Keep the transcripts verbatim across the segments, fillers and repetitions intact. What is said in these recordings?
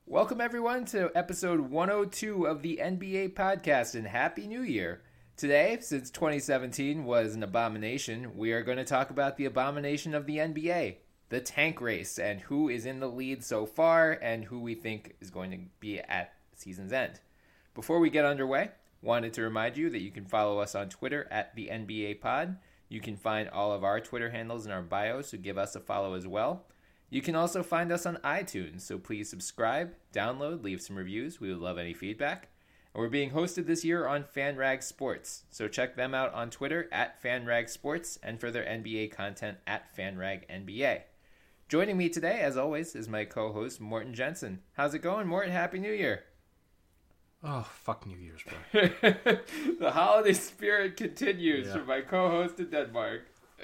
Welcome, everyone, to episode one oh two of the N B A podcast, and Happy New Year. Today, since twenty seventeen was an abomination, we are going to talk about the abomination of the N B A, the tank race, and who is in the lead so far, and who we think is going to be at season's end. Before we get underway, wanted to remind you that you can follow us on Twitter at the N B A pod. You can find all of our Twitter handles in our bio, so give us a follow as well. You can also find us on iTunes, so please subscribe, download, leave some reviews. We would love any feedback. And we're being hosted this year on FanRag Sports, so check them out on Twitter at FanRag Sports and for their N B A content at FanRag N B A. Joining me today, as always, is my co-host, Morten Jensen. How's it going, Morten? Happy New Year. Oh, fuck New Year's, bro. The holiday spirit continues Yeah. from my co-host in Denmark.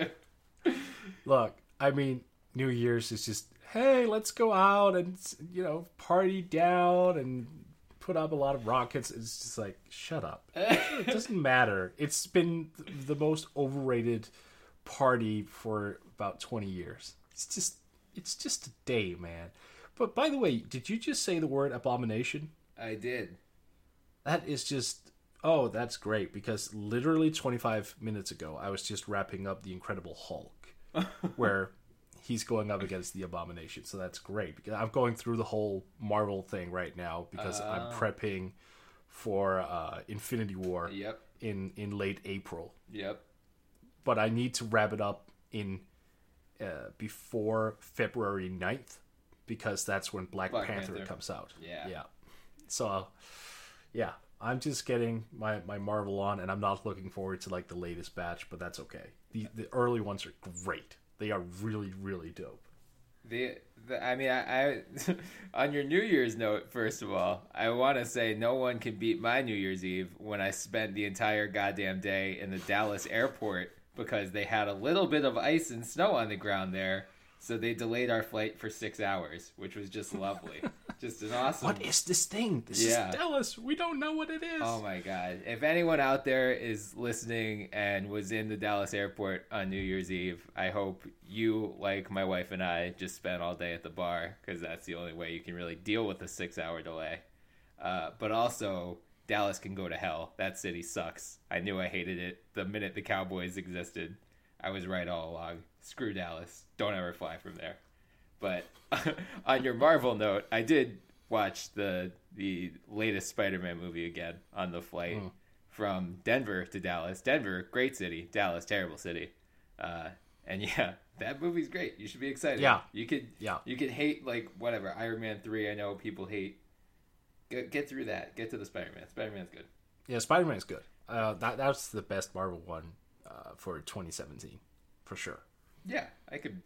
Look, I mean, New Year's is just, hey, let's go out and, you know, party down and put up a lot of rockets. It's just like, shut up. It doesn't matter. It's been the most overrated party for about twenty years. It's just, it's just a day, man. But by the way, did you just say the word abomination? I did. That is just, oh, that's great. Because literally twenty-five minutes ago, I was just wrapping up The Incredible Hulk, where he's going up against the Abomination. So that's great. Because I'm going through the whole Marvel thing right now because Uh. I'm prepping for uh, Infinity War Yep. in, in late April. Yep. But I need to wrap it up in uh, before February ninth because that's when Black, Black Panther, Panther. comes out. Yeah. Yeah. So, yeah, I'm just getting my, my Marvel on, and I'm not looking forward to like the latest batch, but that's okay. The the early ones are great. They are really, really dope. The, the I mean, I, I on your New Year's note, first of all, I want to say no one can beat my New Year's Eve when I spent the entire goddamn day in the Dallas airport because they had a little bit of ice and snow on the ground there, so they delayed our flight for six hours, which was just lovely. Just an awesome. What is this thing? This Yeah. is Dallas. We don't know what it is. Oh my god. If anyone out there is listening and was in the Dallas airport on New Year's Eve, I hope you, like my wife and I, just spent all day at the bar because that's the only way you can really deal with a six hour delay. Uh, but also, Dallas can go to hell. That city sucks. I knew I hated it the minute the Cowboys existed. I was right all along. Screw Dallas. Don't ever fly from there. But on your Marvel note, I did watch the the latest Spider-Man movie again on the flight Mm. from Denver to Dallas. Denver, great city. Dallas, terrible city. Uh, and yeah, that movie's great. You should be excited. Yeah. You could Yeah. you could hate like whatever Iron Man three. I know people hate. Get, get through that. Get to the Spider-Man. Spider-Man's good. Yeah, Spider-Man is good. Uh, that that's the best Marvel one uh, for twenty seventeen, for sure. Yeah, I could.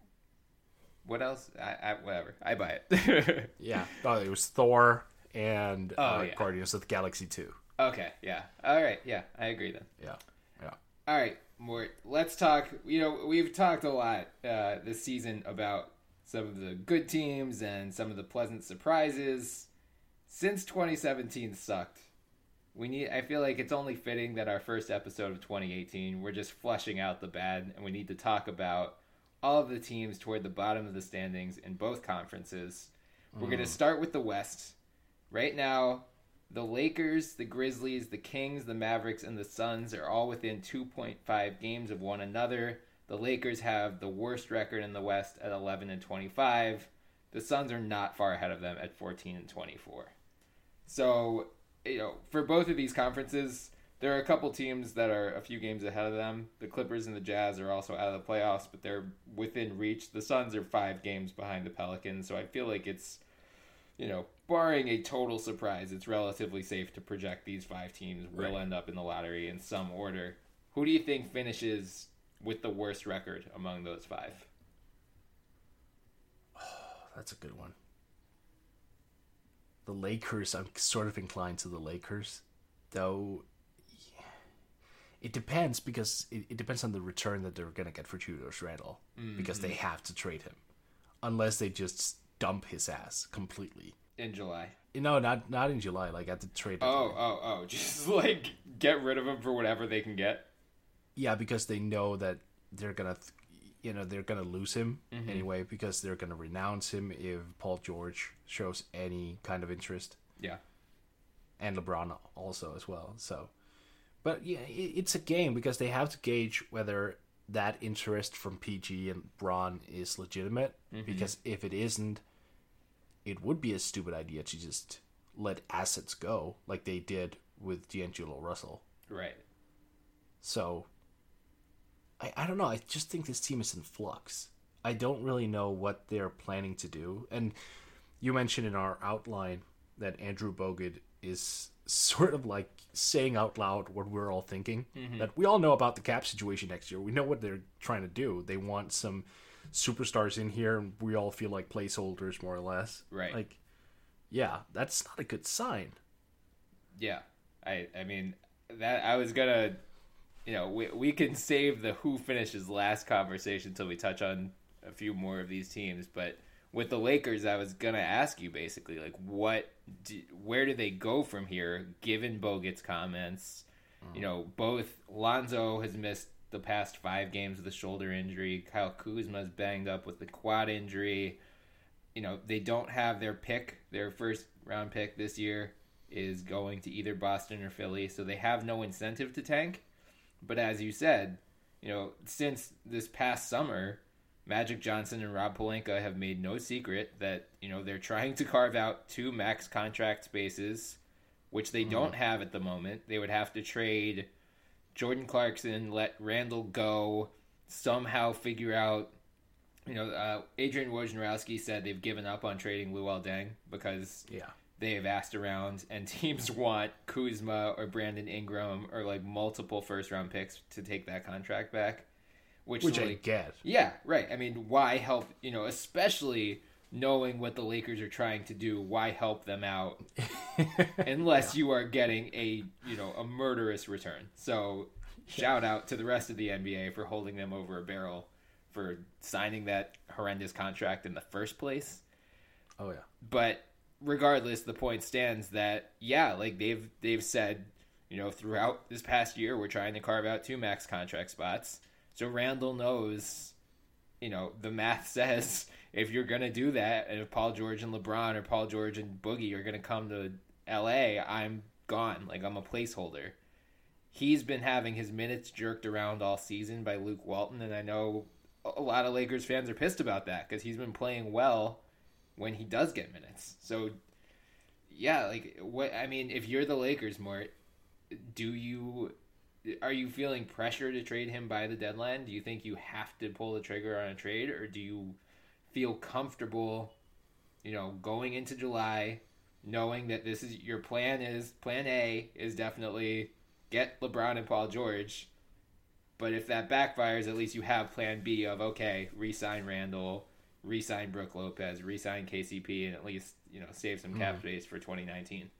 What else? I, I whatever. I buy it. Yeah. Oh, it was Thor and Oh, uh, yeah. Guardians of the Galaxy two. Okay. Yeah. All right. Yeah, I agree then. Yeah. Yeah. All right, Mort. Let's talk. You know, we've talked a lot uh, this season about some of the good teams and some of the pleasant surprises. Since twenty seventeen sucked, we need. I feel like it's only fitting that our first episode of twenty eighteen, we're just flushing out the bad, and we need to talk about all of the teams toward the bottom of the standings in both conferences. We're going to start with the West. Right now, the Lakers, the Grizzlies, the Kings, the Mavericks, and the Suns are all within two point five games of one another. The Lakers have the worst record in the West at eleven and twenty-five. The Suns are not far ahead of them at fourteen and twenty-four. So, you know, for both of these conferences, there are a couple teams that are a few games ahead of them. The Clippers and the Jazz are also out of the playoffs, but they're within reach. The Suns are five games behind the Pelicans, so I feel like it's, you know, barring a total surprise, it's relatively safe to project these five teams will Right. end up in the lottery in some order. Who do you think finishes with the worst record among those five? That's a good one. The Lakers, I'm sort of inclined to the Lakers, though it depends because it, it depends on the return that they're going to get for Julius Randle Mm-hmm. because they have to trade him unless they just dump his ass completely. In July. No, not not in July, like at the trade Oh, deadline. oh, oh. Just, like, get rid of him for whatever they can get. Yeah, because they know that they're going to, th- you know, they're going to lose him Mm-hmm. anyway because they're going to renounce him if Paul George shows any kind of interest. Yeah. And LeBron also as well. So, but yeah, it, it's a game because they have to gauge whether that interest from P G and Bron is legitimate. Mm-hmm. Because if it isn't, it would be a stupid idea to just let assets go like they did with D'Angelo Russell. Right. So, I, I don't know. I just think this team is in flux. I don't really know what they're planning to do. And you mentioned in our outline that Andrew Bogut is sort of like saying out loud what we're all thinking. Mm-hmm. That we all know about the cap situation next year. We know what they're trying to do. They want some superstars in here, and we all feel like placeholders, more or less. Right. Like, yeah, that's not a good sign. Yeah. I I mean, that I was going to, you know, we, we can save the who finishes last conversation until we touch on a few more of these teams, but with the Lakers, I was gonna ask you basically, like, what, do, where do they go from here? Given Bogut's comments, mm. you know, both Lonzo has missed the past five games with a shoulder injury. Kyle Kuzma's banged up with the quad injury. You know, they don't have their pick. Their first round pick this year is going to either Boston or Philly, so they have no incentive to tank. But as you said, you know, since this past summer, Magic Johnson and Rob Pelinka have made no secret that, you know, they're trying to carve out two max contract spaces, which they mm. don't have at the moment. They would have to trade Jordan Clarkson, let Randall go, somehow figure out, you know, uh, Adrian Wojnarowski said they've given up on trading Luol Deng because yeah. they have asked around and teams want Kuzma or Brandon Ingram or like multiple first round picks to take that contract back. Which, Which like, I get. Yeah, right. I mean, why help, you know, especially knowing what the Lakers are trying to do, why help them out unless yeah. you are getting a, you know, a murderous return. So shout out to the rest of the N B A for holding them over a barrel for signing that horrendous contract in the first place. Oh, yeah. But regardless, the point stands that, yeah, like they've they've said, you know, throughout this past year, we're trying to carve out two max contract spots. So Randall knows, you know, the math says if you're going to do that, and if Paul George and LeBron or Paul George and Boogie are going to come to L A, I'm gone. Like, I'm a placeholder. He's been having his minutes jerked around all season by Luke Walton, and I know a lot of Lakers fans are pissed about that because he's been playing well when he does get minutes. So, yeah, like, what I mean, if you're the Lakers, Mort, do you... Are you feeling pressure to trade him by the deadline? Do you think you have to pull the trigger on a trade, or do you feel comfortable, you know, going into July, knowing that this is your plan is plan A is definitely get LeBron and Paul George, but if that backfires, at least you have plan B of, okay, re-sign Randall, re-sign Brook Lopez, re-sign K C P, and at least, you know, save some cap space for twenty nineteen.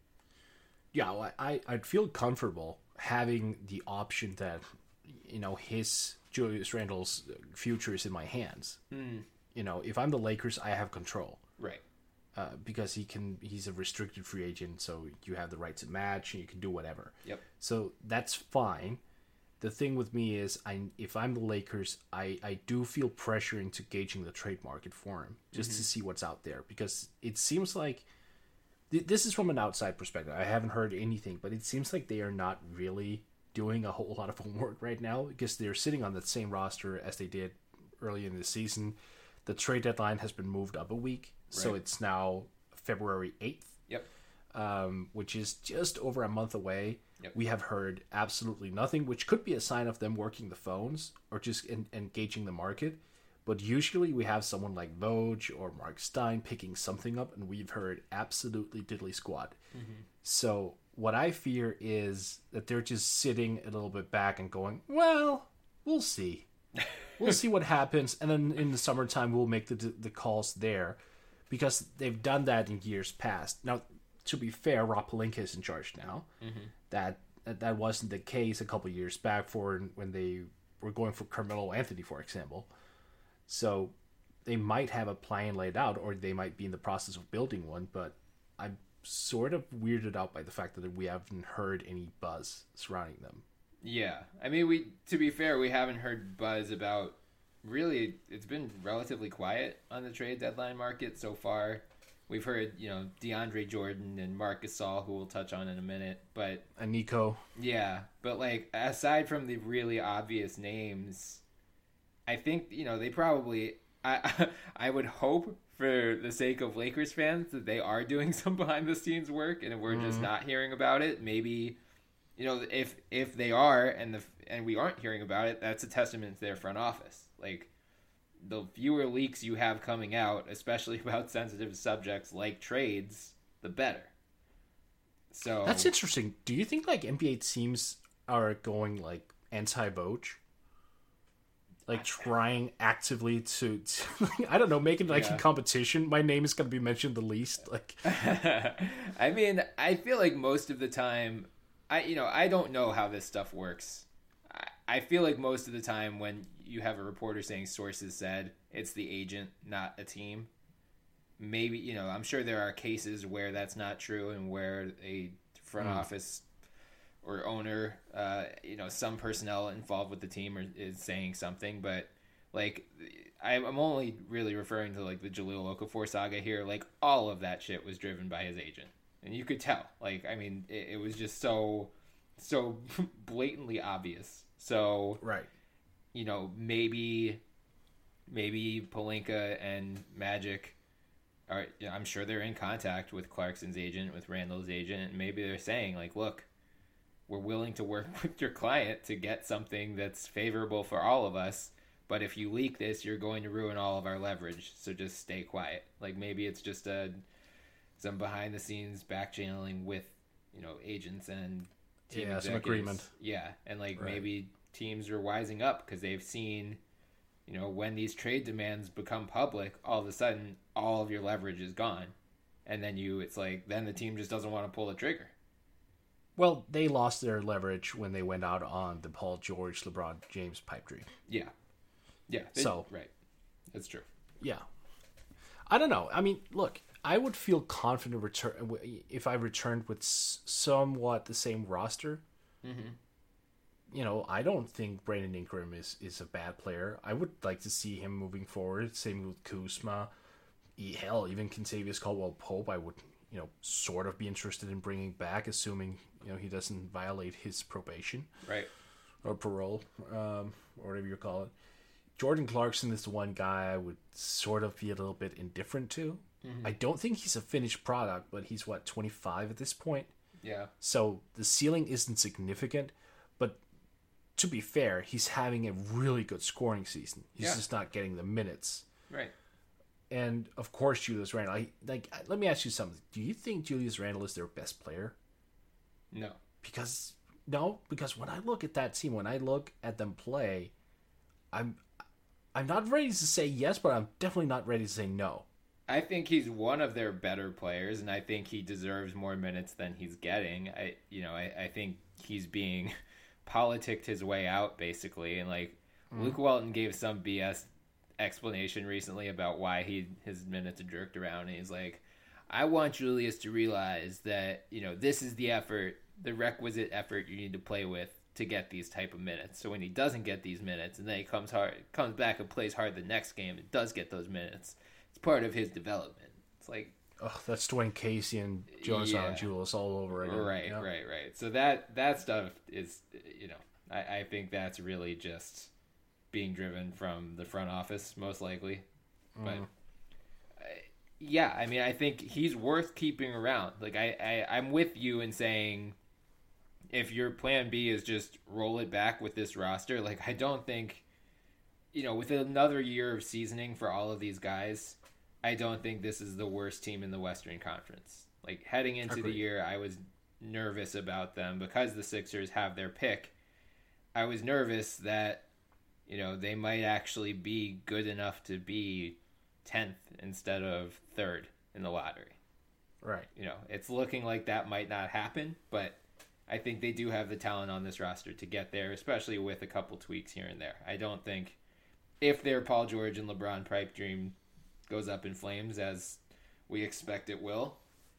Yeah, well, I, I'd feel comfortable having the option that, you know, his Julius Randle's future is in my hands. Mm. You know, if I'm the Lakers, I have control. Right. Uh, because he can, he's a restricted free agent, so you have the right to match and you can do whatever. Yep. So that's fine. The thing with me is, I if I'm the Lakers, I, I do feel pressure into gauging the trade market for him, just mm-hmm. to see what's out there. Because it seems like, this is from an outside perspective. I haven't heard anything, but it seems like they are not really doing a whole lot of homework right now because they're sitting on the same roster as they did early in the season. The trade deadline has been moved up a week, right. So it's now February eighth. Yep. Um, which is just over a month away. Yep. We have heard absolutely nothing, which could be a sign of them working the phones or just en- engaging the market. But usually we have someone like Woj or Mark Stein picking something up, and we've heard absolutely diddly squat. Mm-hmm. So what I fear is that they're just sitting a little bit back and going, well, we'll see. We'll see what happens, and then in the summertime we'll make the the calls there, because they've done that in years past. Now, to be fair, Rob Pelinka is in charge now. Mm-hmm. That that wasn't the case a couple years back for when they were going for Carmelo Anthony, for example. So they might have a plan laid out, or they might be in the process of building one, but I'm sort of weirded out by the fact that we haven't heard any buzz surrounding them. Yeah. I mean, we to be fair, we haven't heard buzz about really, it's been relatively quiet on the trade deadline market so far. We've heard, you know, DeAndre Jordan and Marc Gasol, who we'll touch on in a minute, but and Nico. Yeah, but like aside from the really obvious names, I think you know they probably. I I would hope for the sake of Lakers fans that they are doing some behind the scenes work, and we're mm-hmm. just not hearing about it. Maybe, you know, if if they are, and the and we aren't hearing about it, that's a testament to their front office. Like, the fewer leaks you have coming out, especially about sensitive subjects like trades, the better. So that's interesting. Do you think like N B A teams are going like anti-Voj? Like trying actively to, to I don't know, making like yeah. a competition. My name is going to be mentioned the least. Like, I mean, I feel like most of the time, I you know I don't know how this stuff works. I, I feel like most of the time when you have a reporter saying sources said, it's the agent, not a team. Maybe, you know, I'm sure there are cases where that's not true and where a front mm. office or owner, uh, you know, some personnel involved with the team are, is saying something. But, like, I'm only really referring to, like, the Jahlil Okafor saga here. Like, all of that shit was driven by his agent. And you could tell. Like, I mean, it, it was just so, so blatantly obvious. So, right. you know, maybe, maybe Pelinka and Magic are, you know, I'm sure they're in contact with Clarkson's agent, with Randall's agent, and maybe they're saying, like, look, we're willing to work with your client to get something that's favorable for all of us, but if you leak this, you're going to ruin all of our leverage, so just stay quiet. Like, maybe it's just a some behind-the-scenes back-channeling with, you know, agents and team yeah, executives. Some agreement. Yeah, and, like, right. maybe teams are wising up because they've seen, you know, when these trade demands become public, all of a sudden, all of your leverage is gone. And then you, it's like, then the team just doesn't want to pull the trigger. Well, they lost their leverage when they went out on the Paul George, LeBron James pipe dream. Yeah. Yeah. They, so. Right. That's true. Yeah. I don't know. I mean, look, I would feel confident return if I returned with somewhat the same roster. Mm-hmm. You know, I don't think Brandon Ingram is, is a bad player. I would like to see him moving forward. Same with Kuzma. Hell, even Kentavious Caldwell-Pope, I would, you know, sort of be interested in bringing back, assuming, you know, he doesn't violate his probation. Right. Or parole, um, or whatever you call it. Jordan Clarkson is the one guy I would sort of be a little bit indifferent to. Mm-hmm. I don't think he's a finished product, but he's, what, twenty-five at this point? Yeah. So the ceiling isn't significant, but to be fair, he's having a really good scoring season. He's yeah. just not getting the minutes. Right. And, of course, Julius Randle. I, like, let me ask you something. Do you think Julius Randle is their best player? No. Because, no, because when I look at that team, when I look at them play, I'm I'm not ready to say yes, but I'm definitely not ready to say no. I think he's one of their better players, and I think he deserves more minutes than he's getting. I, you know, I, I think he's being politicked his way out, basically. And, like, mm. Luke Walton gave some B S explanation recently about why he his minutes are jerked around, and he's like, I want Julius to realize that, you know, this is the effort, the requisite effort you need to play with to get these type of minutes. So when he doesn't get these minutes and then he comes hard, comes back and plays hard the next game and does get those minutes, it's part of his development. It's like, oh, that's Dwayne Casey and Jonas yeah. Julius all over again. Right, yeah. right, right. So that that stuff is, you know, I, I think that's really just being driven from the front office, most likely. But mm. yeah, I mean, I think he's worth keeping around. Like, I, I, I'm with you in saying if your plan B is just roll it back with this roster, like, I don't think, you know, with another year of seasoning for all of these guys, I don't think this is the worst team in the Western Conference. Like, heading into Agreed. the year, I was nervous about them because the Sixers have their pick. I was nervous that, you know, they might actually be good enough to be tenth instead of third in the lottery. Right. You know, it's looking like that might not happen, but I think they do have the talent on this roster to get there, especially with a couple tweaks here and there. I don't think if their Paul George and LeBron pipe dream goes up in flames, as we expect it will,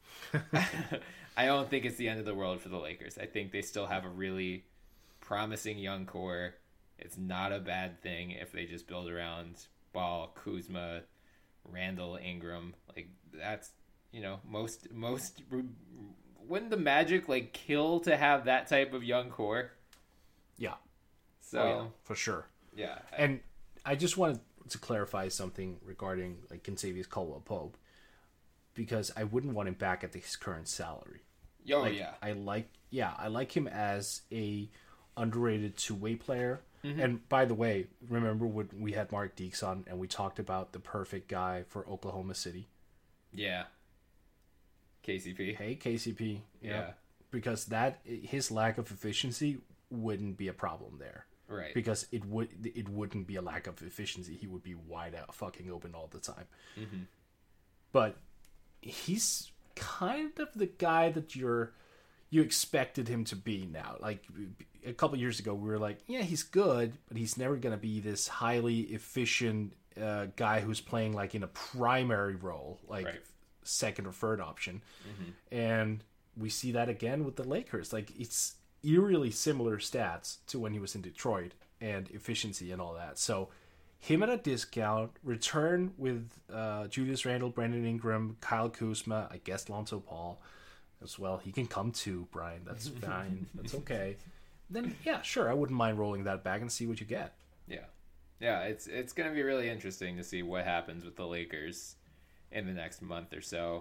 I don't think it's the end of the world for the Lakers. I think they still have a really promising young core It's not a bad thing if they just build around Ball, Kuzma, Randall, Ingram. Like, that's, you know, most, most, wouldn't the Magic, like, kill to have that type of young core? Yeah. So, oh, yeah, for sure. Yeah. And I just wanted to clarify something regarding, like, Kentavious Caldwell-Pope, because I wouldn't want him back at his current salary. Oh, like, yeah. I like, yeah, I like him as a underrated two-way player. Mm-hmm. And by the way, remember when we had Mark Deeks on and we talked about the perfect guy for Oklahoma City? Yeah. K C P. Hey, K C P. Yeah. yeah. Because that his lack of efficiency wouldn't be a problem there. Right. Because it would it wouldn't be a lack of efficiency. He would be wide out, fucking open all the time. Mm-hmm. But he's kind of the guy that you're you expected him to be now. Like a couple years ago, we were like, yeah, he's good, but he's never going to be this highly efficient uh, guy who's playing like in a primary role, like right. second or third option. Mm-hmm. And we see that again with the Lakers. Like, it's eerily similar stats to when he was in Detroit and efficiency and all that. So him at a discount, return with uh, Julius Randle, Brandon Ingram, Kyle Kuzma, I guess Lonzo Ball as well. He can come too, Brian. That's fine. That's okay. Then, yeah, sure, I wouldn't mind rolling that back and see what you get. Yeah. Yeah, it's it's going to be really interesting to see what happens with the Lakers in the next month or so.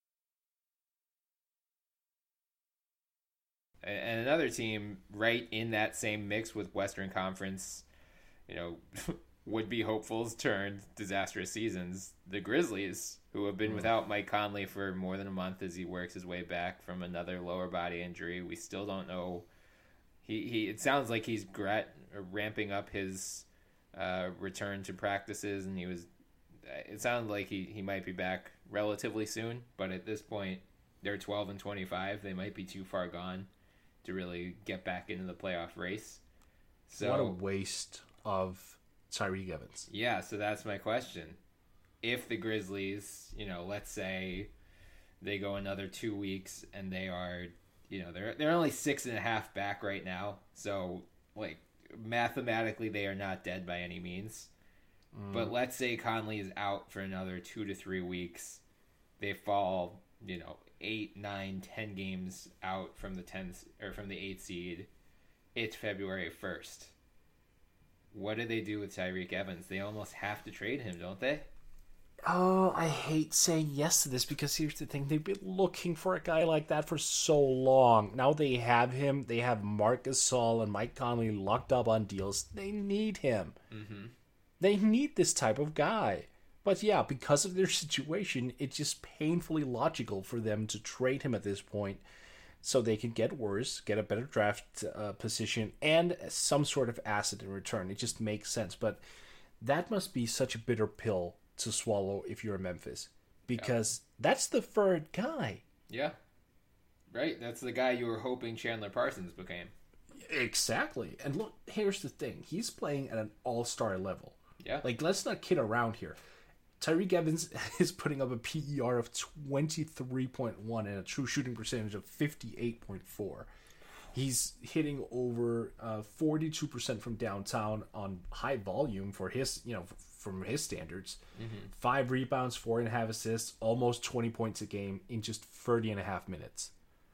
And another team right in that same mix with Western Conference, you know, would-be hopefuls turned disastrous seasons, the Grizzlies, who have been mm. without Mike Conley for more than a month as he works his way back from another lower body injury. We still don't know. He, he it sounds like he's grat, ramping up his uh, return to practices, and he was. It sounded like he, he might be back relatively soon, but at this point, they're twelve and twenty-five. They might be too far gone to really get back into the playoff race. So what a waste of Tyreke Evans. Yeah, so that's my question. If the Grizzlies, you know, let's say they go another two weeks and they are, you know, they're they're only six and a half back right now. So, like, mathematically they are not dead by any means. Mm. But let's say Conley is out for another two to three weeks. They fall, you know, eight, nine, ten games out from the tenth or from the eighth seed. It's February first. What do they do with Tyreke Evans? They almost have to trade him, don't they? Oh, I hate saying yes to this because here's the thing. They've been looking for a guy like that for so long. Now they have him. They have Marc Gasol and Mike Conley locked up on deals. They need him. Mm-hmm. They need this type of guy. But yeah, because of their situation, it's just painfully logical for them to trade him at this point so they can get worse, get a better draft uh, position, and some sort of asset in return. It just makes sense. But that must be such a bitter pill to swallow if you're Memphis, because yeah. that's the third guy. Yeah. Right. That's the guy you were hoping Chandler Parsons became. Exactly. And look, here's the thing. He's playing at an all-star level. Yeah. Like, let's not kid around here. Tyreke Evans is putting up a P E R of twenty-three point one and a true shooting percentage of fifty-eight point four. He's hitting over uh, forty-two percent from downtown on high volume for his, you know, from his standards. Mm-hmm. Five rebounds, four and a half assists, almost twenty points a game in just thirty and a half minutes.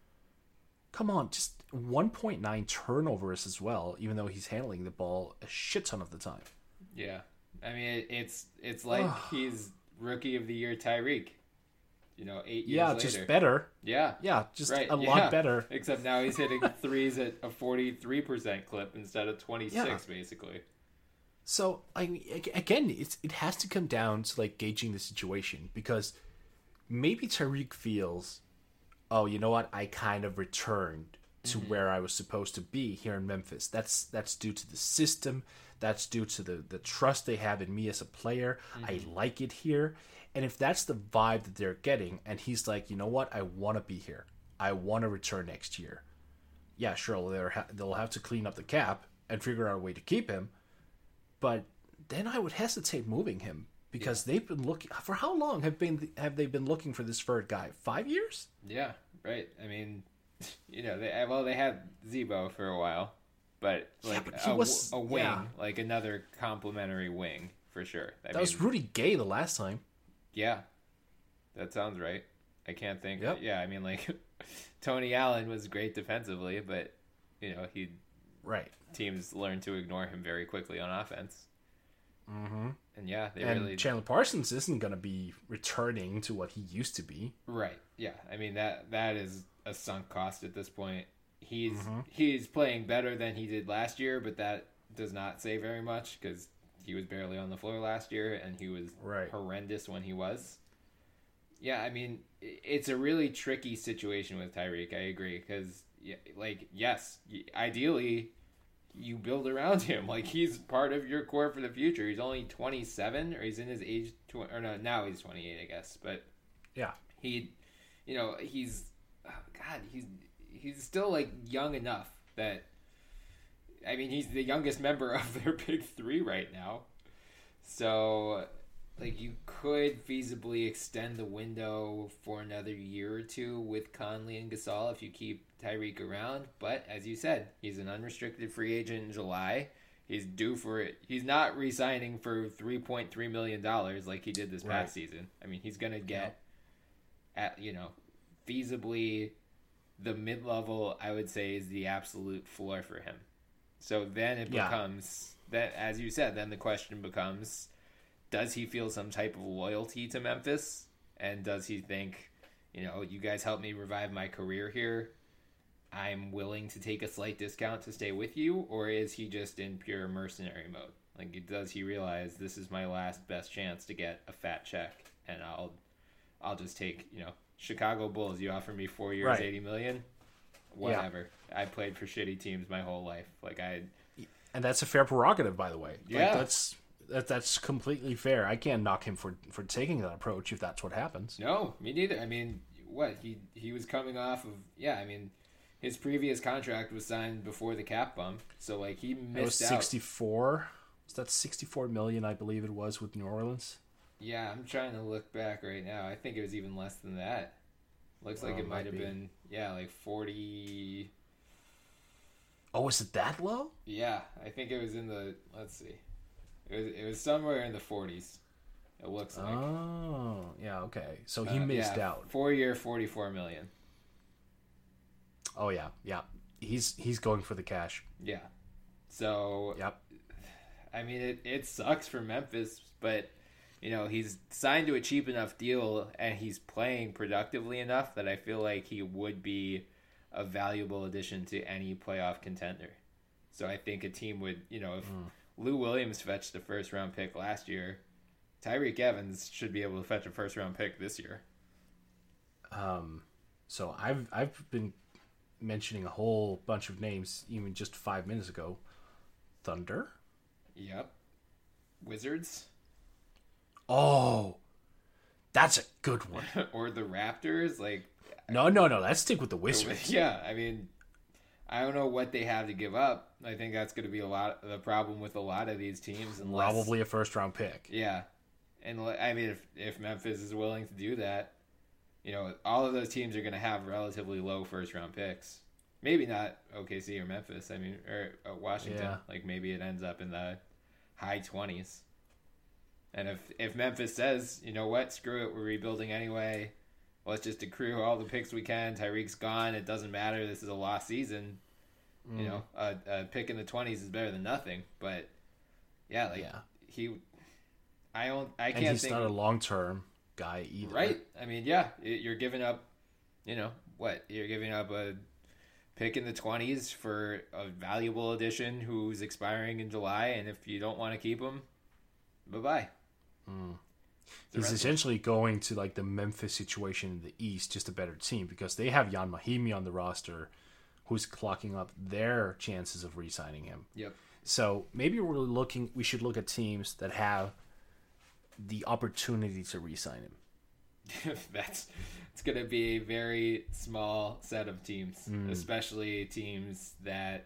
Come on, just one point nine turnovers as well, even though he's handling the ball a shit ton of the time. Yeah. I mean, it, it's it's like he's Rookie of the Year Tyreke. You know, eight years yeah, later. just better. Yeah. Yeah, just right. a yeah. lot better. Except now he's hitting threes at a forty-three percent clip instead of twenty-six, yeah. basically. So, I mean, again, it's, it has to come down to, like, gauging the situation, because maybe Tyreke feels, oh, you know what, I kind of returned to mm-hmm. where I was supposed to be here in Memphis. That's that's due to the system. That's due to the, the trust they have in me as a player. Mm-hmm. I like it here. And if that's the vibe that they're getting, and he's like, you know what, I want to be here. I want to return next year. Yeah, sure, they're ha- they'll have to clean up the cap and figure out a way to keep him. But then I would hesitate moving him, because yeah. they've been looking for how long have been have they been looking for this third guy? Five years? Yeah, right. I mean, you know, they well they had Zebo for a while. but Yeah, like but he a, was- a wing, yeah. like another complimentary wing for sure. I That mean, was Rudy Gay the last time. yeah, that sounds right. I can't think. Yep. Yeah, I mean, like Tony Allen was great defensively, but you know, he Right. teams learned to ignore him very quickly on offense. Mm-hmm. And yeah, they And really Chandler Parsons isn't going to be returning to what he used to be. right. Yeah, I mean that that is a sunk cost at this point. He's Mhm. he's playing better than he did last year, but that does not say very much because he was barely on the floor last year, and he was Right. horrendous when he was. Yeah, I mean i- it's a really tricky situation with Tyreek. I agree because like yes, y- ideally you build around him. Like he's part of your core for the future. He's only twenty-seven, or he's in his age tw- or no, now he's twenty-eight, I guess. But Yeah. he, you know, he's oh God, he's he's still like young enough that I mean, he's the youngest member of their big three right now. So like you could feasibly extend the window for another year or two with Conley and Gasol if you keep Tyreek around. But as you said, he's an unrestricted free agent in July. He's due for it. He's not re-signing for three point three million dollars like he did this Right. past season. I mean, he's going to get, at you know, feasibly the mid-level, I would say, is the absolute floor for him. So then it Yeah. becomes, that, as you said, then the question becomes, does he feel some type of loyalty to Memphis? And does he think, you know, you guys helped me revive my career here, I'm willing to take a slight discount to stay with you? Or is he just in pure mercenary mode? Like, does he realize this is my last best chance to get a fat check, and I'll I'll just take, you know, Chicago Bulls, you offer me four years, Right. eighty million? Whatever. I played for shitty teams my whole life. Like, I... And that's a fair prerogative, by the way. Like, Yeah. that's that, that's completely fair. I can't knock him for, for taking that approach if that's what happens. No, me neither. I mean, what? He he was coming off of... Yeah, I mean... His previous contract was signed before the cap bump, so like he It was missed out. sixty-four. Was that sixty-four million? I believe it was with New Orleans. Yeah, I'm trying to look back right now. I think it was even less than that. Looks like Oh, it might might have be. been yeah, like forty. Oh, was it that low? Yeah, I think it was in the. Let's see, it was it was somewhere in the forties. It looks like. Oh, yeah. Okay, so he Uh, missed yeah, out. Four year, forty-four million. Oh yeah, yeah. He's he's going for the cash. Yeah. So Yep. I mean, it, it sucks for Memphis, but, you know, he's signed to a cheap enough deal and he's playing productively enough that I feel like he would be a valuable addition to any playoff contender. So I think a team would, you know, if Lou Williams fetched a first round pick last year, Tyreek Evans should be able to fetch a first round pick this year. Um, so I've I've been mentioning a whole bunch of names even just five minutes ago. Thunder. Yep. Wizards. Oh, that's a good one. Or the Raptors. Like, No, no, no. Let's stick with the Wizards. yeah, I mean, I don't know what they have to give up. I think that's going to be a lot the problem with a lot of these teams. Unless, Probably a first round pick. Yeah. And I mean, if, if Memphis is willing to do that, you know, all of those teams are going to have relatively low first round picks. Maybe not O K C or Memphis. I mean, or uh, Washington. Yeah. Like maybe it ends up in the high twenties. And if if Memphis says, you know what, screw it, we're rebuilding anyway. Let's just accrue all the picks we can. Tyreek's gone. It doesn't matter. This is a lost season. Mm. You know, a, a pick in the twenties is better than nothing. But yeah, like Yeah. he, I don't, I And can't he's think. not a long term guy either. Right. I mean, yeah, it- you're giving up, you know, what? You're giving up a pick in the twenties for a valuable addition who's expiring in July, and if you don't want to keep him, bye-bye. Mm. The He's rental. essentially going to like the Memphis situation in the East, just a better team because they have Jan Mahimi on the roster, who's clocking up their chances of re-signing him. Yep. So maybe we're looking. We should look at teams that have the opportunity to re-sign him. That's it's going to be a very small set of teams, Mm. especially teams that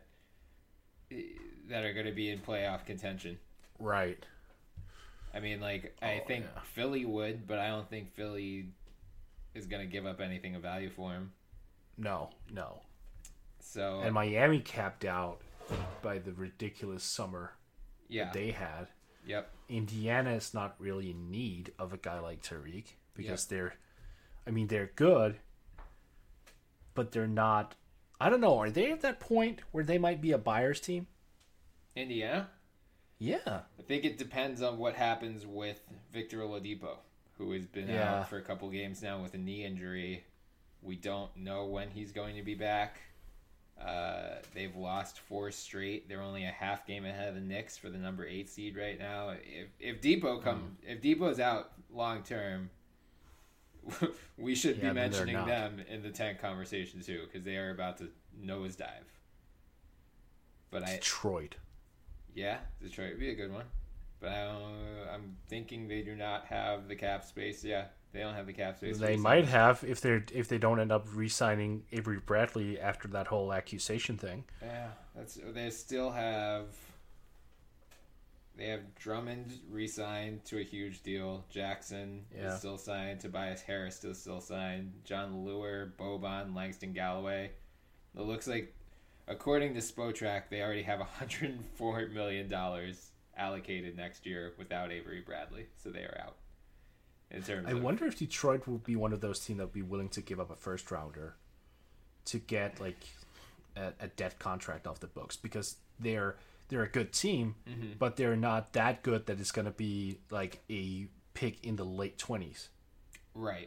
that are going to be in playoff contention. Right. I mean, like, I Oh, think yeah. Philly would, but I don't think Philly is going to give up anything of value for him. No. No. So And Miami capped out by the ridiculous summer yeah. that they had. Yep. Indiana is not really in need of a guy like Tariq because yep. they're, I mean, they're good, but they're not. I don't know. Are they at that point where they might be a buyer's team? Indiana? Yeah. I think it depends on what happens with Victor Oladipo, who has been yeah. out for a couple games now with a knee injury. We don't know when he's going to be back. Uh, they've lost four straight. They're only a half game ahead of the Knicks for the number eight seed right now. If if Depot come, mm. if Depot's out long term, we should yeah, be mentioning them in the tank conversation too, because they are about to nosedive. But Detroit. I, yeah, Detroit would be a good one. But I don't, I'm thinking they do not have the cap space. Yeah, they don't have the cap space. They might have if they if they don't end up re-signing Avery Bradley after that whole accusation thing. Yeah, that's they still have. They have Drummond re-signed to a huge deal. Jackson yeah. is still signed. Tobias Harris is still signed. John Lure, Boban, Langston Galloway. It looks like, according to Spotrac, they already have one hundred four million dollars allocated next year without Avery Bradley, so they are out. In terms, I of, wonder if Detroit will be one of those teams that would be willing to give up a first rounder to get like a, a debt contract off the books, because they're they're a good team, mm-hmm. but they're not that good that it's going to be like a pick in the late twenties. Right.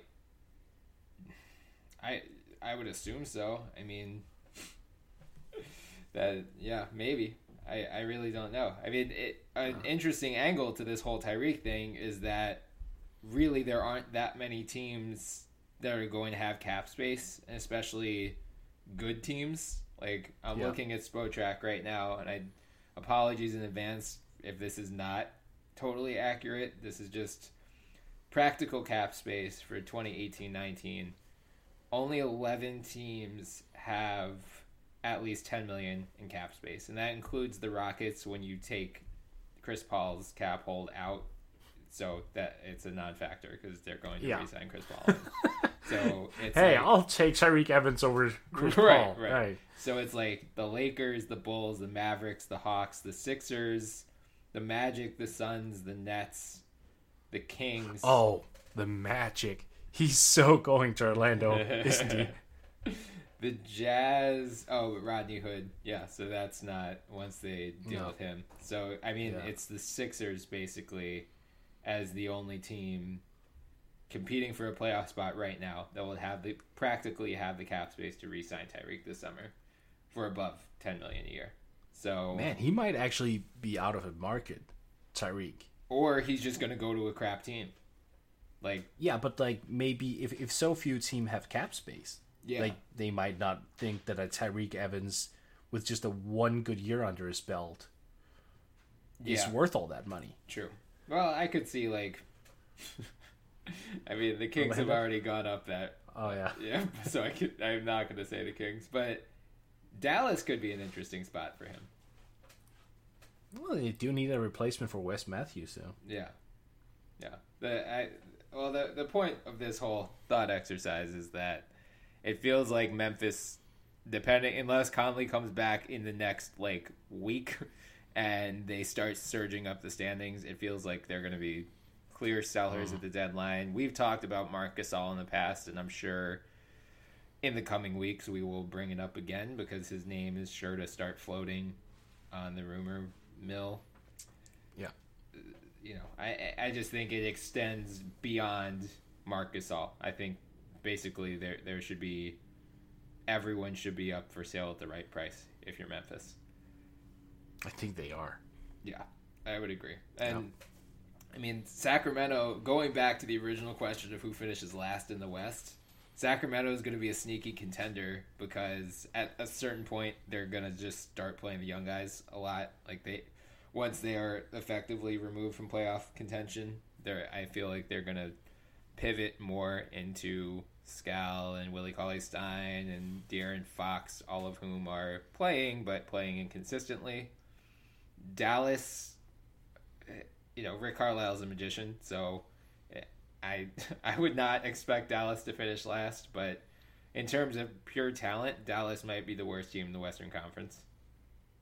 I I would assume so. I mean, that yeah, maybe. I, I really don't know. I mean, it, an interesting angle to this whole Tariq thing is that really there aren't that many teams that are going to have cap space, and especially good teams. Like, I'm yeah. looking at Spotrac right now, and I apologies in advance if this is not totally accurate. This is just practical cap space for twenty eighteen nineteen. Only eleven teams have at least ten million dollars in cap space, and that includes the Rockets when you take Chris Paul's cap hold out, so that it's a non-factor because they're going to yeah. re-sign Chris Paul. So it's hey, like, I'll take Tyreke Evans over Chris right, Paul. Right. right. So it's like the Lakers, the Bulls, the Mavericks, the Hawks, the Sixers, the Magic, the Suns, the Nets, the Kings. Oh, the Magic. He's so going to Orlando, isn't he? The Jazz. Oh, Rodney Hood. Yeah, so that's not once they deal no. with him. So, I mean, yeah. it's the Sixers basically as the only team competing for a playoff spot right now that will have the practically have the cap space to re-sign Tyreke this summer for above ten million dollars a year. So, man, he might actually be out of the market, Tyreke. Or he's just going to go to a crap team. Like yeah, but like maybe if if so few teams have cap space. Yeah. Like, they might not think that a Tyreke Evans with just a one good year under his belt is yeah. worth all that money. True. Well, I could see, like... I mean, the Kings have already gone up that... Oh, yeah. Yeah, so I could, I'm not going to say the Kings, but Dallas could be an interesting spot for him. Well, they do need a replacement for Wes Matthews, so... Yeah. Yeah. The, I, well, the, the point of this whole thought exercise is that it feels like Memphis, depending, unless Conley comes back in the next, like, week and they start surging up the standings, it feels like they're going to be clear sellers mm. at the deadline. We've talked about Marc Gasol in the past, and I'm sure in the coming weeks we will bring it up again because his name is sure to start floating on the rumor mill. Yeah. You know, I, I just think it extends beyond Marc Gasol. I think basically there there should be everyone should be up for sale at the right price if you're Memphis. I think they are. Yeah, I would agree. And yeah. I mean, Sacramento, going back to the original question of who finishes last in the West, Sacramento is going to be a sneaky contender because at a certain point they're going to just start playing the young guys a lot. Like they once they are effectively removed from playoff contention, they're I feel like they're going to pivot more into Scal and Willie Cauley-Stein and De'Aaron Fox, all of whom are playing, but playing inconsistently. Dallas, you know, Rick Carlisle's a magician, so I I would not expect Dallas to finish last, but in terms of pure talent, Dallas might be the worst team in the Western Conference.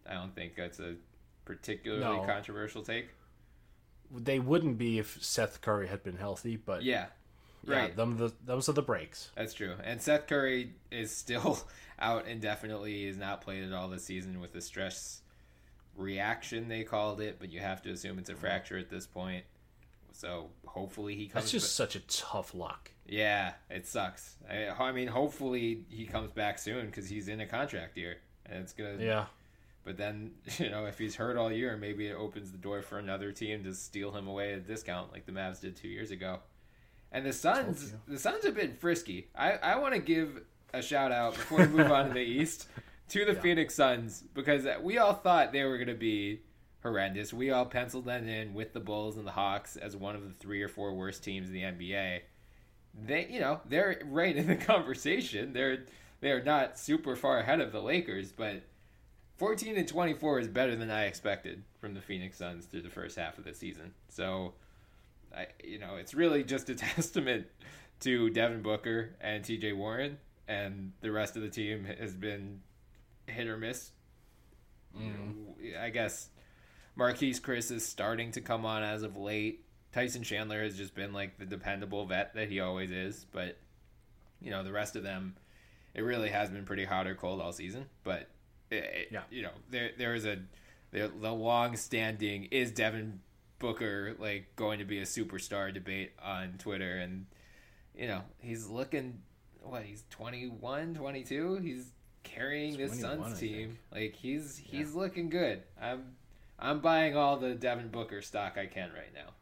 I don't think that's a particularly No. controversial take. They wouldn't be if Seth Curry had been healthy, but Yeah, yeah, right. them the those are the breaks. That's true. And Seth Curry is still out indefinitely. He has not played at all this season with the stress reaction, they called it, but you have to assume it's a fracture at this point. So hopefully he comes That's just ba- such a tough luck. Yeah, it sucks. I, I mean, hopefully he comes back soon because he's in a contract year. And it's going to... Yeah. But then, you know, if he's hurt all year, maybe it opens the door for another team to steal him away at a discount like the Mavs did two years ago. And the Suns, the Suns have been frisky. I, I want to give a shout out before we move on to the East to the Yeah. Phoenix Suns because we all thought they were going to be horrendous. We all penciled them in with the Bulls and the Hawks as one of the three or four worst teams in the N B A. They, you know, they're right in the conversation. They're they're not super far ahead of the Lakers, but fourteen and twenty-four is better than I expected from the Phoenix Suns through the first half of the season. So, I, you know, it's really just a testament to Devin Booker and T J Warren, and the rest of the team has been hit or miss. Mm. I guess Marquise Chris is starting to come on as of late. Tyson Chandler has just been like the dependable vet that he always is, but you know, the rest of them, it really has been pretty hot or cold all season. But it, Yeah. you know, there there is a there, the long standing is Devin Booker like going to be a superstar debate on Twitter, and you know, he's looking what he's twenty-one, twenty-two. He's carrying this Suns team. Like he's he's yeah. looking good. I'm I'm buying all the Devin Booker stock I can right now.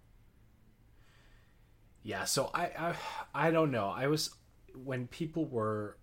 Yeah, so I, I I don't know. I was when people were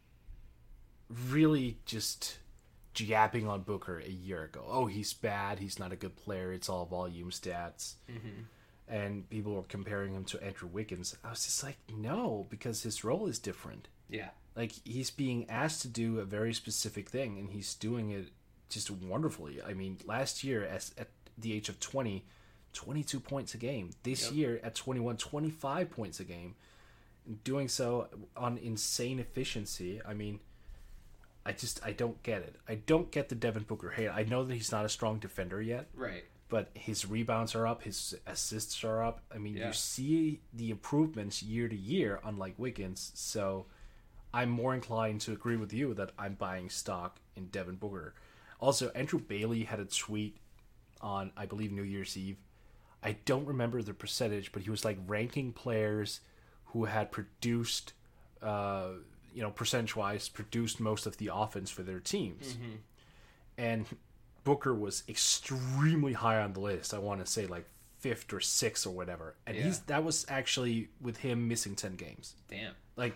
really just jabbing on Booker a year ago. Oh, he's bad. He's not a good player. It's all volume stats. Mm-hmm. And people were comparing him to Andrew Wiggins. I was just like, no, because his role is different. Yeah. Like, he's being asked to do a very specific thing, and he's doing it just wonderfully. I mean, last year, as at the age of twenty, twenty-two points a game. This yep. year, at twenty-one, twenty-five points a game. Doing so on insane efficiency. I mean, I just, I don't get it. I don't get the Devin Booker hate. I know that he's not a strong defender yet. Right. But his rebounds are up. His assists are up. I mean, yeah. you see the improvements year to year, unlike Wiggins. So I'm more inclined to agree with you that I'm buying stock in Devin Booker. Also, Andrew Bailey had a tweet on, I believe, New Year's Eve. I don't remember the percentage, but he was like ranking players who had produced, uh, you know, percentage-wise, produced most of the offense for their teams. Mm-hmm. And Booker was extremely high on the list. I want to say like fifth or sixth or whatever. And yeah. he's that was actually with him missing ten games. Damn. Like,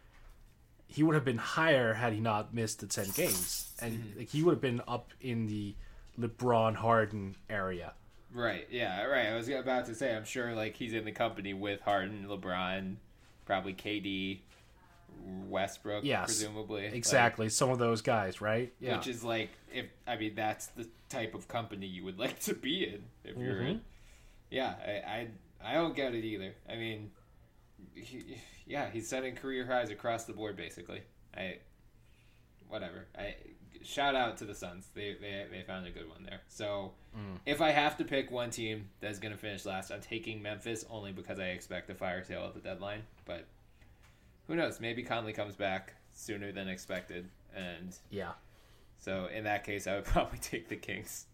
he would have been higher had he not missed the ten games. And mm-hmm. like, he would have been up in the LeBron Harden area. Right, yeah, right. I was about to say, I'm sure like he's in the company with Harden, LeBron, probably K D, Westbrook, yes, presumably. Exactly, like, some of those guys, right? Yeah. Which is like, if I mean, that's the type of company you would like to be in if you're mm-hmm. in. Yeah, I, I I don't get it either. I mean, he, yeah, he's setting career highs across the board, basically. I, whatever. I shout out to the Suns. They they they found a good one there. So mm. if I have to pick one team that's going to finish last, I'm taking Memphis only because I expect a fire sale at the deadline. But who knows? Maybe Conley comes back sooner than expected, and yeah. So in that case, I would probably take the Kings.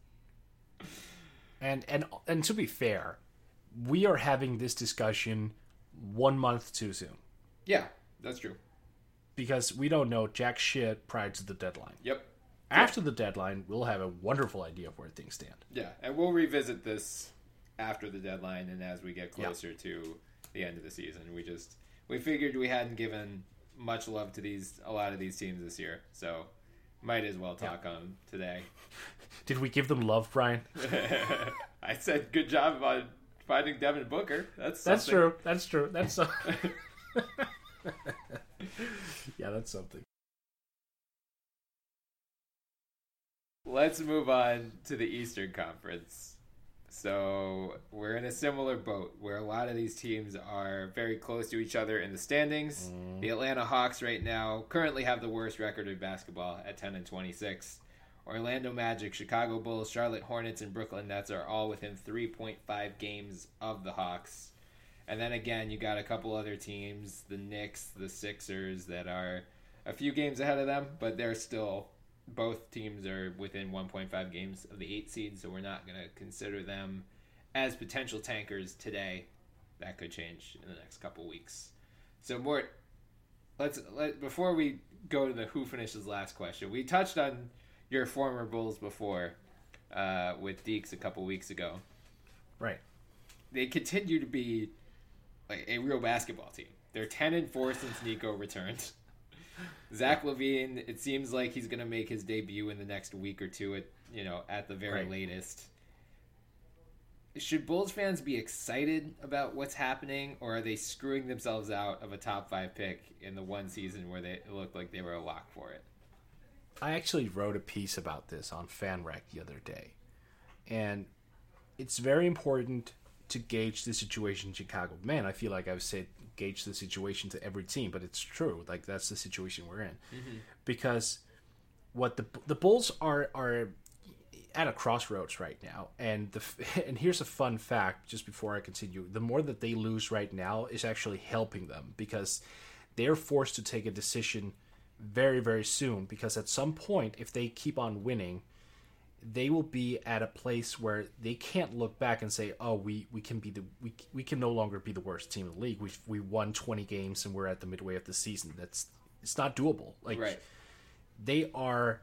And and and to be fair, we are having this discussion one month too soon. Yeah, that's true. Because we don't know jack shit prior to the deadline. Yep. After the deadline, we'll have a wonderful idea of where things stand. Yeah, and we'll revisit this after the deadline and as we get closer yeah. to the end of the season. We just we figured we hadn't given much love to these a lot of these teams this year, so might as well talk yeah. on them today. Did we give them love, Brian? I said good job on finding Devin Booker. That's that's true. That's true. That's so- yeah, that's something. Let's move on to the Eastern Conference. So we're in a similar boat where a lot of these teams are very close to each other in the standings. Mm. The Atlanta Hawks right now currently have the worst record in basketball at ten and twenty-six, Orlando Magic, Chicago Bulls, Charlotte Hornets, and Brooklyn Nets are all within three point five games of the Hawks. And then again, you got a couple other teams, the Knicks, the Sixers, that are a few games ahead of them, but they're still, both teams are within one point five games of the eight seed, so we're not going to consider them as potential tankers today. That could change in the next couple weeks. So, Mort, let's let before we go to the who finishes last question, we touched on your former Bulls before uh, with Deeks a couple weeks ago. Right. They continue to be like a real basketball team. They're ten and four since Nico returned. Zach LaVine, it seems like he's going to make his debut in the next week or two at, you know, at the very right. latest. Should Bulls fans be excited about what's happening, or are they screwing themselves out of a top five pick in the one season where they it looked like they were a lock for it? I actually wrote a piece about this on FanRec the other day. And it's very important to gauge the situation in Chicago. Man, I feel like I've said gauge the situation to every team, but it's true. Like, that's the situation we're in. Mm-hmm. Because what the the Bulls are are at a crossroads right now. And the and here's a fun fact, just before I continue. The more that they lose right now is actually helping them, because they're forced to take a decision very, very soon, because at some point, if they keep on winning, they will be at a place where they can't look back and say, oh, we, we can be the we we can no longer be the worst team in the league. We we won twenty games and we're at the midway of the season. That's it's not doable. Like, right. They are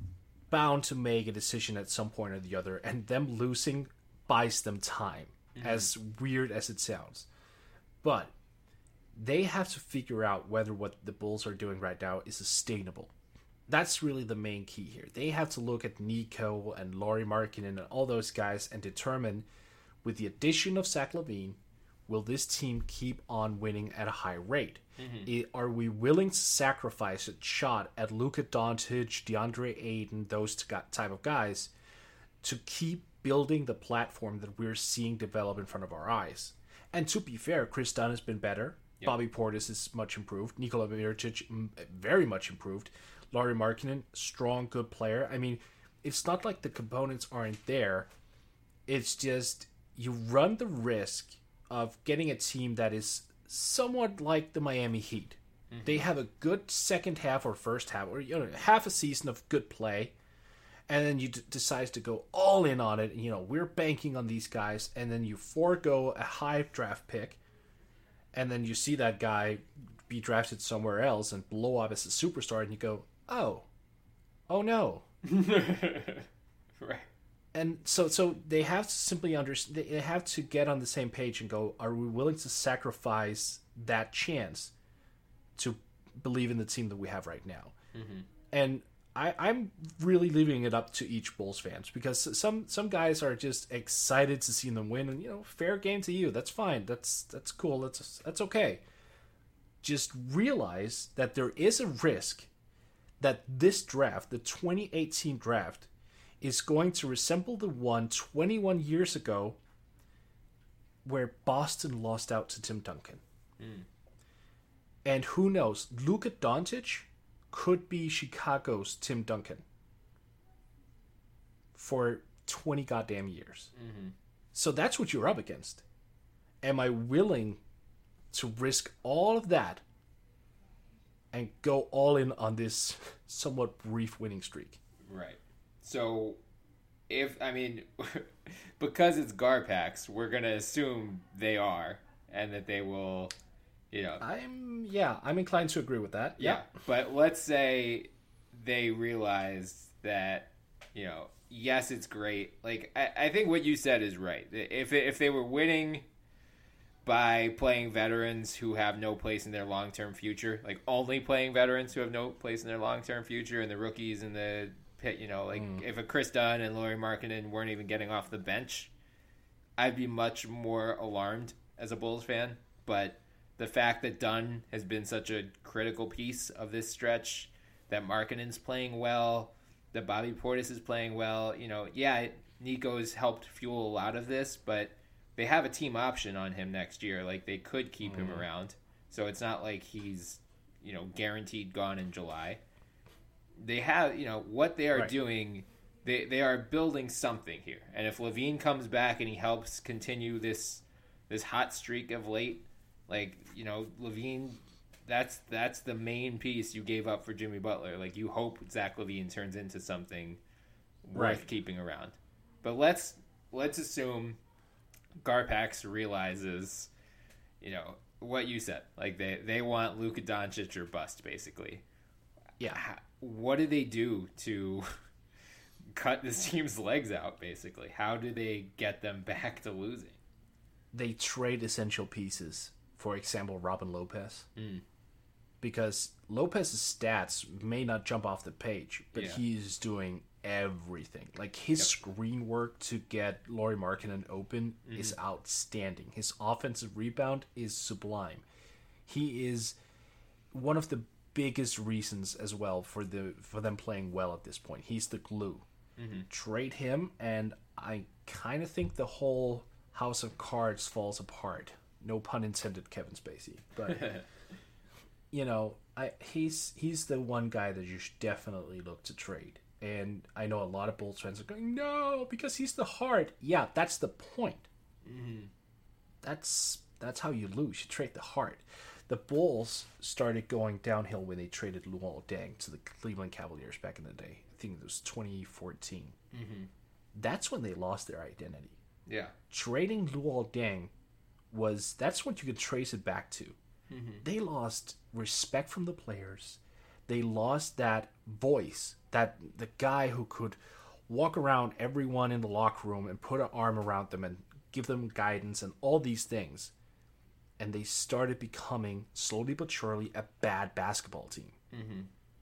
bound to make a decision at some point or the other, and them losing buys them time, mm-hmm. as weird as it sounds. But they have to figure out whether what the Bulls are doing right now is sustainable. That's really the main key here. They have to look at Nico and Lauri Markkanen and all those guys and determine, with the addition of Zach LaVine, will this team keep on winning at a high rate? Mm-hmm. Are we willing to sacrifice a shot at Luka Doncic, DeAndre Ayton, those type of guys, to keep building the platform that we're seeing develop in front of our eyes? And to be fair, Chris Dunn has been better. Yep. Bobby Portis is much improved. Nikola Mirotic, very much improved. Lauri Markkanen, strong, good player. I mean, it's not like the components aren't there. It's just you run the risk of getting a team that is somewhat like the Miami Heat. Mm-hmm. They have a good second half or first half, or you know, half a season of good play, and then you d- decide to go all in on it. And, you know, we're banking on these guys, and then you forego a high draft pick, and then you see that guy be drafted somewhere else and blow up as a superstar, and you go, oh, oh no. Right. And so so they have to simply understand, they have to get on the same page and go, are we willing to sacrifice that chance to believe in the team that we have right now? Mm-hmm. And I, I'm really leaving it up to each Bulls fans, because some some guys are just excited to see them win, and, you know, fair game to you. That's fine. That's that's cool. That's that's okay. Just realize that there is a risk that this draft, the twenty eighteen draft, is going to resemble the one twenty-one years ago where Boston lost out to Tim Duncan. Mm. And who knows, Luka Doncic could be Chicago's Tim Duncan for twenty goddamn years. Mm-hmm. So that's what you're up against. Am I willing to risk all of that and go all in on this somewhat brief winning streak? Right. So, if, I mean, because it's Garpax, we're going to assume they are, and that they will, you know. I'm, yeah, I'm inclined to agree with that. Yeah. yeah. But let's say they realize that, you know, yes, it's great. Like, I, I think what you said is right. If, if they were winning by playing veterans who have no place in their long-term future, like only playing veterans who have no place in their long-term future, and the rookies and the pit, you know, like mm. if a Chris Dunn and Lauri Markkanen weren't even getting off the bench, I'd be much more alarmed as a Bulls fan. But the fact that Dunn has been such a critical piece of this stretch, that Markkanen's playing well, that Bobby Portis is playing well, you know, yeah, Nico's helped fuel a lot of this, but they have a team option on him next year. Like, they could keep mm. him around. So it's not like he's, you know, guaranteed gone in July. they have, you know, what they are Right. doing. They they are building something here, and if Levine comes back and he helps continue this this hot streak of late, like, you know, Levine, that's that's the main piece you gave up for Jimmy Butler. Like, you hope Zach LaVine turns into something worth Right. keeping around. But let's let's assume Garpax realizes, you know, what you said. Like, they they want Luka Doncic or bust, basically. Yeah. How, what do they do to cut this team's legs out, basically? How do they get them back to losing? They trade essential pieces. For example, Robin Lopez. Mm. Because Lopez's stats may not jump off the page, but Yeah. he's doing everything. Like, his Yep. screen work to get Lauri Markkanen open Mm-hmm. is outstanding. His offensive rebound is sublime. He is one of the biggest reasons as well for the for them playing well at this point. He's the glue. Mm-hmm. Trade him, and I kind of think the whole house of cards falls apart. No pun intended, Kevin Spacey. But you know, I he's he's the one guy that you should definitely look to trade. And I know a lot of Bulls fans are going, no, because he's the heart. Yeah, that's the point. Mm-hmm. That's that's how you lose. You trade the heart. The Bulls started going downhill when they traded Luol Deng to the Cleveland Cavaliers back in the day. I think it was twenty fourteen. Mm-hmm. That's when they lost their identity. Yeah. Trading Luol Deng was that's what you could trace it back to. Mm-hmm. They lost respect from the players. They lost that voice, that the guy who could walk around everyone in the locker room and put an arm around them and give them guidance and all these things. And they started becoming, slowly but surely, a bad basketball team. Mm-hmm.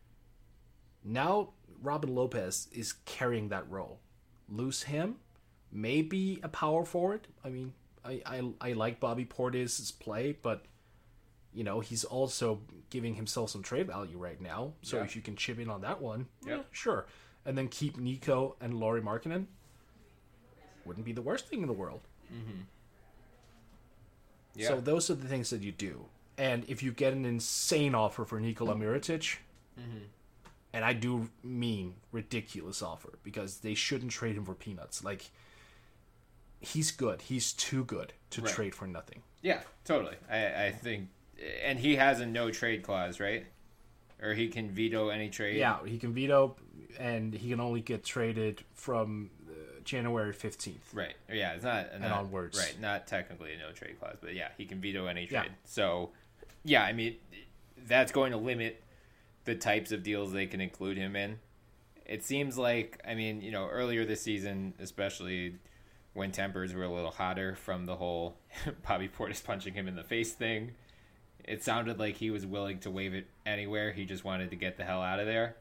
Now, Robin Lopez is carrying that role. Lose him, maybe a power forward. I mean, I, I, I like Bobby Portis's play, but, you know, he's also giving himself some trade value right now. So Yeah. if you can chip in on that one, Yep. yeah, sure. And then keep Nico and Lauri Markkanen, wouldn't be the worst thing in the world. Mm-hmm. Yeah. So those are the things that you do. And if you get an insane offer for Nikola Mirotic, Mm-hmm. and I do mean ridiculous offer, because they shouldn't trade him for peanuts. Like, he's good. He's too good to Right. trade for nothing. Yeah, totally. I, I think, and he has a no trade clause, right? Or he can veto any trade. Yeah, he can veto, and he can only get traded from uh, January fifteenth. Right. Yeah, it's not, not onwards. Right. Not technically a no trade clause, but yeah, he can veto any Yeah. trade. So, yeah, I mean, that's going to limit the types of deals they can include him in. It seems like, I mean, you know, earlier this season, especially when tempers were a little hotter from the whole Bobby Portis punching him in the face thing, it sounded like he was willing to waive it anywhere. He just wanted to get the hell out of there.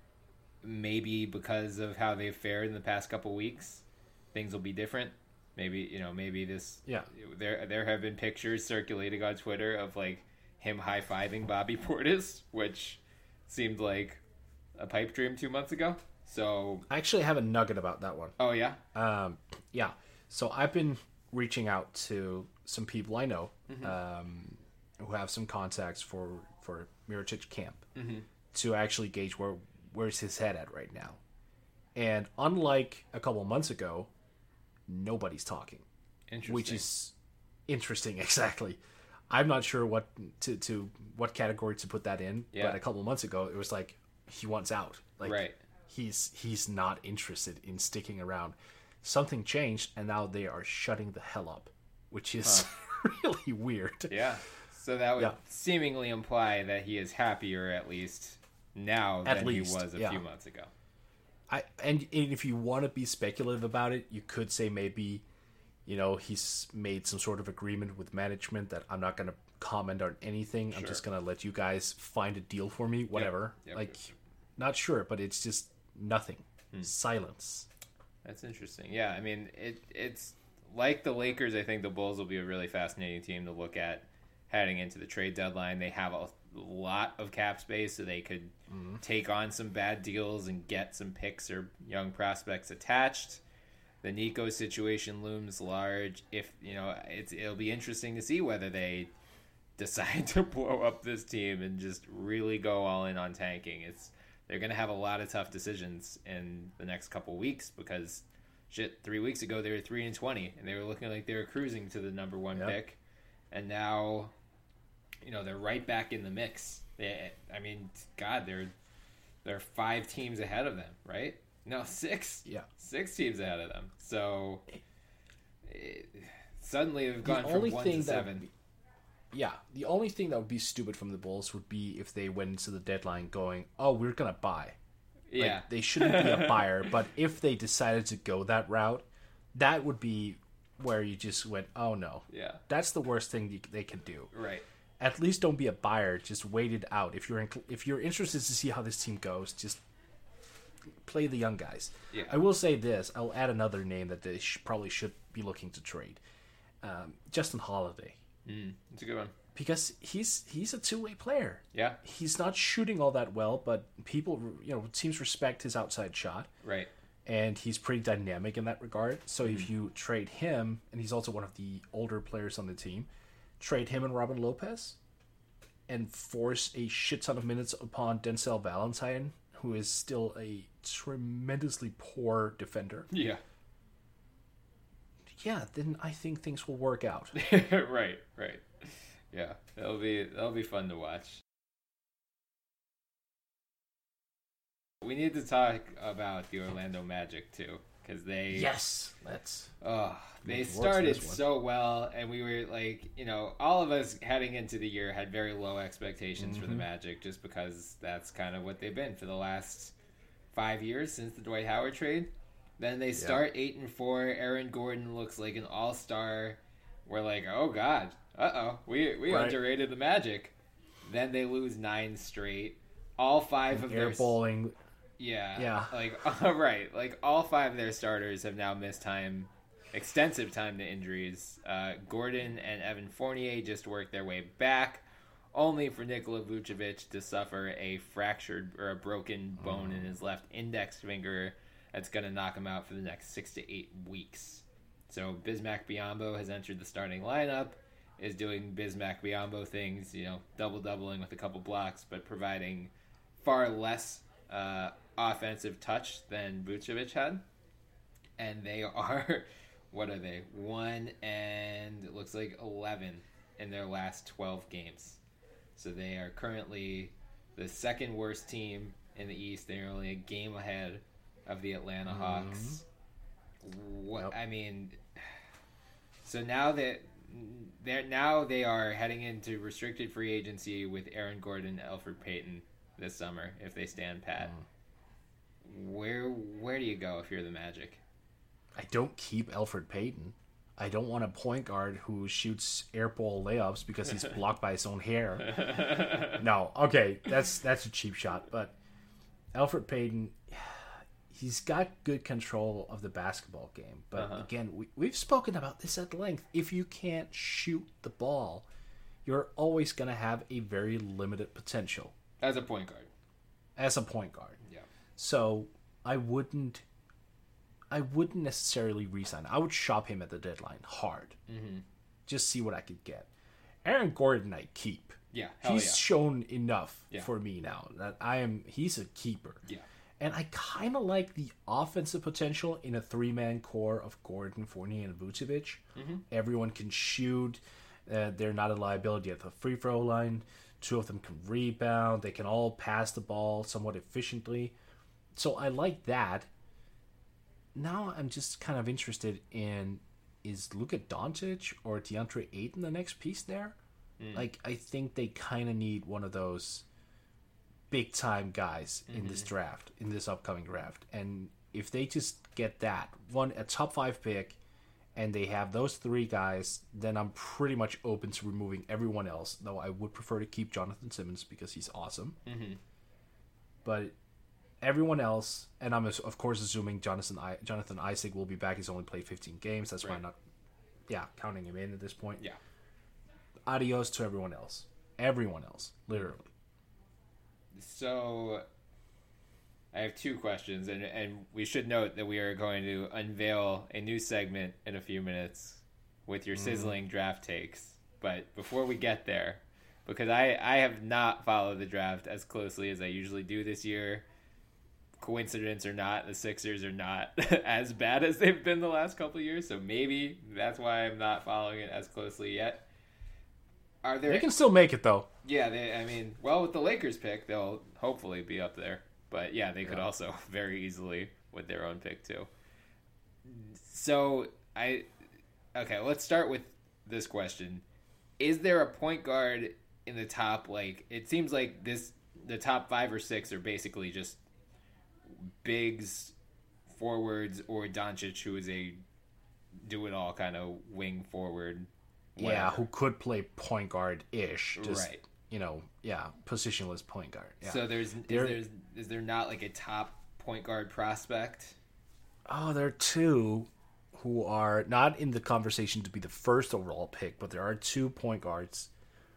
Maybe because of how they've fared in the past couple weeks, things will be different. Maybe, you know, maybe this. Yeah. There, there have been pictures circulating on Twitter of like him high fiving Bobby Portis, which seemed like a pipe dream two months ago. So, I actually have a nugget about that one. oh yeah, Um, yeah. So I've been reaching out to some people I know Mm-hmm. um, who have some contacts for for Mirotic camp Mm-hmm. to actually gauge where where's his head at right now. And unlike a couple months ago, nobody's talking, interesting. which is interesting. Exactly. I'm not sure what to, to what category to put that in, Yeah. but a couple months ago it was like he wants out. Like right. he's he's not interested in sticking around. Something changed, and now they are shutting the hell up, which is really weird. Yeah. So that would Yeah. seemingly imply that he is happier, at least now, At than least, he was a yeah. few months ago. I and, and if you want to be speculative about it, you could say maybe, you know, he's made some sort of agreement with management that I'm not going to comment on anything. I'm Sure. just going to let you guys find a deal for me, whatever. Yep. Like, not sure, but it's just nothing. Silence. That's interesting. Yeah, I mean, it it's like the Lakers. I think the Bulls will be a really fascinating team to look at heading into the trade deadline. They have a lot of cap space, so they could take on some bad deals and get some picks or young prospects attached. The Nico situation looms large. If you know, it's it'll be interesting to see whether they decide to blow up this team and just really go all in on tanking. It's they're going to have a lot of tough decisions in the next couple weeks because, shit, three weeks ago they were three and twenty, and they were looking like they were cruising to the number one yep. pick, and now, you know, they're right back in the mix. They, I mean, God, they're they're five teams ahead of them, right? No, six. Yeah, six teams ahead of them. So it, suddenly they've gone the from only one thing to seven. Be, yeah, the only thing that would be stupid from the Bulls would be if they went into the deadline going, "Oh, we're gonna buy." Yeah, like, they shouldn't be a buyer, but if they decided to go that route, that would be where you just went, "Oh no." Yeah, that's the worst thing you, they can do. Right. At least don't be a buyer. Just wait it out. If you're in, if you're interested to see how this team goes, just play the young guys. Yeah. I will say this. I'll add another name that they sh- probably should be looking to trade. Um, Justin Holiday. Mm, that's a good one. Because he's he's a two-way player. Yeah. He's not shooting all that well, but people, you know, teams respect his outside shot. Right. And he's pretty dynamic in that regard. So mm-hmm. if you trade him, and he's also one of the older players on the team, trade him and Robin Lopez and force a shit ton of minutes upon Denzel Valentine, who is still a tremendously poor defender. Yeah. Yeah, then I think things will work out. right, right. Yeah, that'll be that'll be fun to watch. We need to talk about the Orlando Magic too, because they yes, let's. Oh, they started so well, and we were like, you know, all of us heading into the year had very low expectations mm-hmm. for the Magic, just because that's kind of what they've been for the last five years since the Dwight Howard trade. Then they start yeah. eight and four. Aaron Gordon looks like an all-star. We're like, oh god, uh oh, we we right. underrated the Magic. Then they lose nine straight. All five and of air their bowling. Yeah, yeah, like all right, like all five of their starters have now missed time, extensive time to injuries. Uh, Gordon and Evan Fournier just worked their way back, only for Nikola Vucevic to suffer a fractured or a broken bone mm. in his left index finger. That's going to knock him out for the next six to eight weeks. So Bismack Biyombo has entered the starting lineup, is doing Bismack Biyombo things, you know, double-doubling with a couple blocks, but providing far less uh, offensive touch than Vucevic had. And they are, what are they, one and it looks like eleven in their last twelve games. So they are currently the second worst team in the East. They're only a game ahead of the Atlanta mm-hmm. Hawks. What yep. I mean, so now that they're now they are heading into restricted free agency with Aaron Gordon and Elfrid Payton this summer if they stand pat. Mm. Where where do you go if you're the Magic? I don't keep Elfrid Payton. I don't want a point guard who shoots air ball layups because he's blocked by his own hair. No, okay, that's that's a cheap shot, but Elfrid Payton, he's got good control of the basketball game. But uh-huh. again, we, we've spoken about this at length. If you can't shoot the ball, you're always going to have a very limited potential. As a point guard. As a point guard. Yeah. So I wouldn't I wouldn't necessarily re-sign. I would shop him at the deadline hard. Mm-hmm. Just see what I could get. Aaron Gordon I keep. Yeah, he's yeah. shown enough yeah. for me now that I am. He's a keeper. Yeah. And I kind of like the offensive potential in a three-man core of Gordon, Fournier, and Vucevic. Mm-hmm. Everyone can shoot. Uh, they're not a liability at the free throw line. Two of them can rebound. They can all pass the ball somewhat efficiently. So I like that. Now I'm just kind of interested in, is Luka Doncic or DeAndre Ayton the next piece there? Mm. Like, I think they kind of need one of those big-time guys mm-hmm. in this draft, in this upcoming draft. And if they just get that, one a top five pick, and they have those three guys, then I'm pretty much open to removing everyone else, though I would prefer to keep Jonathan Simmons because he's awesome. Mm-hmm. But everyone else, and I'm of course assuming Jonathan I- Jonathan Isaac will be back. He's only played fifteen games. That's right. why I'm not, yeah, counting him in at this point. Yeah. Adios to everyone else. Everyone else, literally. So, I have two questions, and and we should note that we are going to unveil a new segment in a few minutes with your sizzling mm. draft takes. But before we get there, because I, I have not followed the draft as closely as I usually do this year, coincidence or not, the Sixers are not as bad as they've been the last couple of years. So maybe that's why I'm not following it as closely yet. Are there? They can still make it though. Yeah, they. I mean, well, with the Lakers pick, they'll hopefully be up there. But yeah, they could Yeah. also very easily with their own pick too. So I, okay, let's start with this question: is there a point guard in the top? Like, it seems like this, the top five or six are basically just bigs, forwards, or Doncic, who is a do-it-all kind of wing forward. Yeah, whatever. who could play point guard ish. Just, Right. you know, yeah, positionless point guard. Yeah. So there's is There- there is there not like a top point guard prospect? Oh, there are two who are not in the conversation to be the first overall pick, but there are two point guards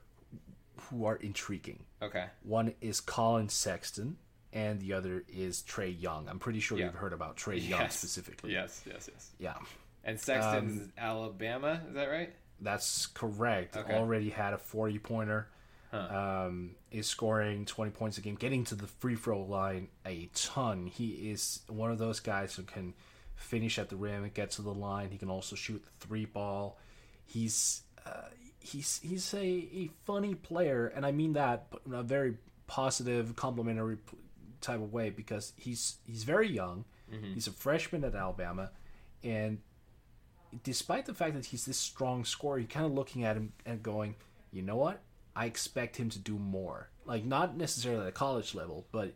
who are intriguing. Okay. One is Colin Sexton, and the other is Trey Young. I'm pretty sure Yeah. you've heard about Trey Young Yes. specifically. Yes, yes, yes. Yeah, And Sexton's Alabama, is that right? that's correct. Okay. Already had a forty-pointer. Um, is scoring twenty points a game, getting to the free throw line a ton. He is one of those guys who can finish at the rim and get to the line. He can also shoot the three ball. He's uh, he's he's a, a funny player, and I mean that in a very positive, complimentary p- type of way, because he's he's very young. Mm-hmm. He's a freshman at Alabama, and despite the fact that he's this strong scorer, you're kind of looking at him and going, you know what? I expect him to do more. Like, not necessarily at a college level, but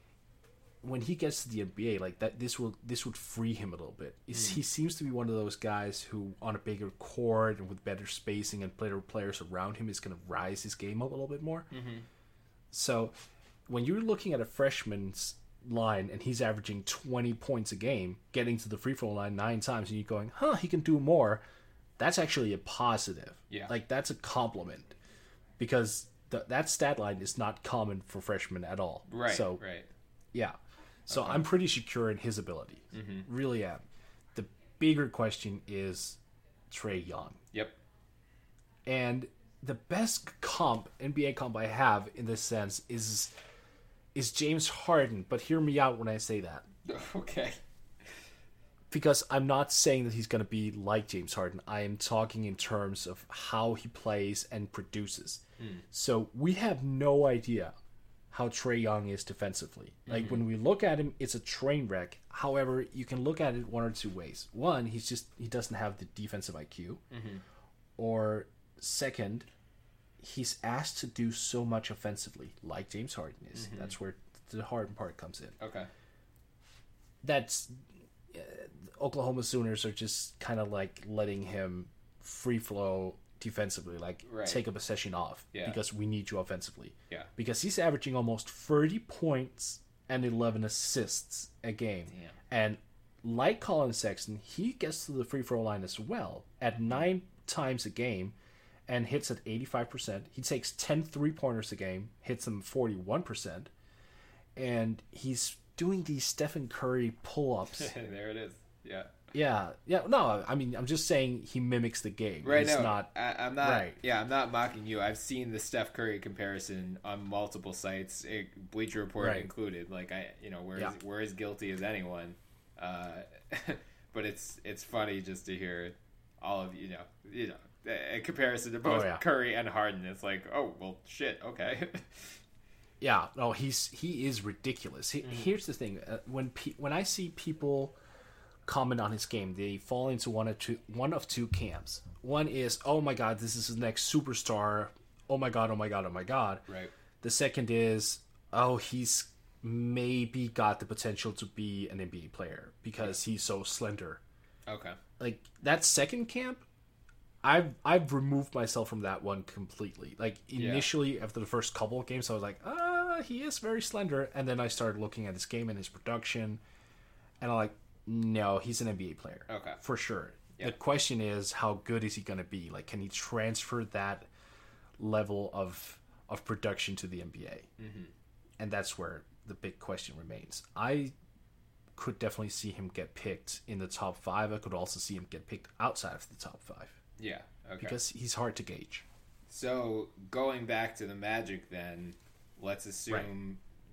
when he gets to the N B A, like that, this will this would free him a little bit. He's- He seems to be one of those guys who, on a bigger court and with better spacing and better players around him, is going to rise his game up a little bit more. Mm-hmm. So, when you're looking at a freshman's line and he's averaging twenty points a game, getting to the free throw line nine times, and you're going, huh, he can do more, that's actually a positive. Yeah. Like, that's a compliment. Because th- that stat line is not common for freshmen at all. Right, So, right. yeah. So, I'm pretty secure in his ability. Mm-hmm. Really am. The bigger question is Trey Young. Yep. And the best comp, N B A comp I have in this sense is is James Harden. But hear me out when I say that. Okay. Because I'm not saying that he's going to be like James Harden. I am talking in terms of how he plays and produces. So we have no idea how Trey Young is defensively. Like, when we look at him, it's a train wreck. However, you can look at it one or two ways. One, he's just he doesn't have the defensive I Q. Or second, he's asked to do so much offensively, like James Harden is. That's where the Harden part comes in. Okay. That's uh, Oklahoma Sooners are just kind of like letting him free flow defensively, like Right. take a possession off Yeah. because we need you offensively. Yeah. Because he's averaging almost thirty points and eleven assists a game. Damn. And like Colin Sexton, he gets to the free throw line as well at nine times a game and hits at eighty-five percent. He takes ten three-pointers a game, hits them forty-one percent. And he's doing these Stephen Curry pull-ups. There it is. Yeah. Yeah, yeah. No, I mean, I'm just saying he mimics the game. Right. He's No, not. I, I'm not. Right. Yeah, I'm not mocking you. I've seen the Steph Curry comparison on multiple sites, it, Bleacher Report Right. included. Like I, you know, we're Yeah. as, we're as guilty as anyone. Uh, but it's it's funny just to hear all of you know you know a comparison to both Oh, yeah. Curry and Harden. It's like, oh well, shit. Okay. Yeah, no, he's he is ridiculous. He, Here's the thing: uh, when pe- when I see people comment on his game, they fall into one of two one of two camps. One is, oh my god, this is the next superstar. Oh my god, oh my god, oh my god. Right. The second is, oh, he's maybe got the potential to be an N B A player because he's so slender. Okay. Like that second camp, I've I've removed myself from that one completely. Like initially, after the first couple of games, I was like, ah, he is very slender, and then I started looking at his game and his production, and I'm like, no, he's an N B A player, Okay. for sure. Yeah. The question is, how good is he going to be? Like, can he transfer that level of of production to the N B A? Mm-hmm. And that's where the big question remains. I could definitely see him get picked in the top five. I could also see him get picked outside of the top five Yeah. Okay. because he's hard to gauge. So going back to the Magic, then let's assume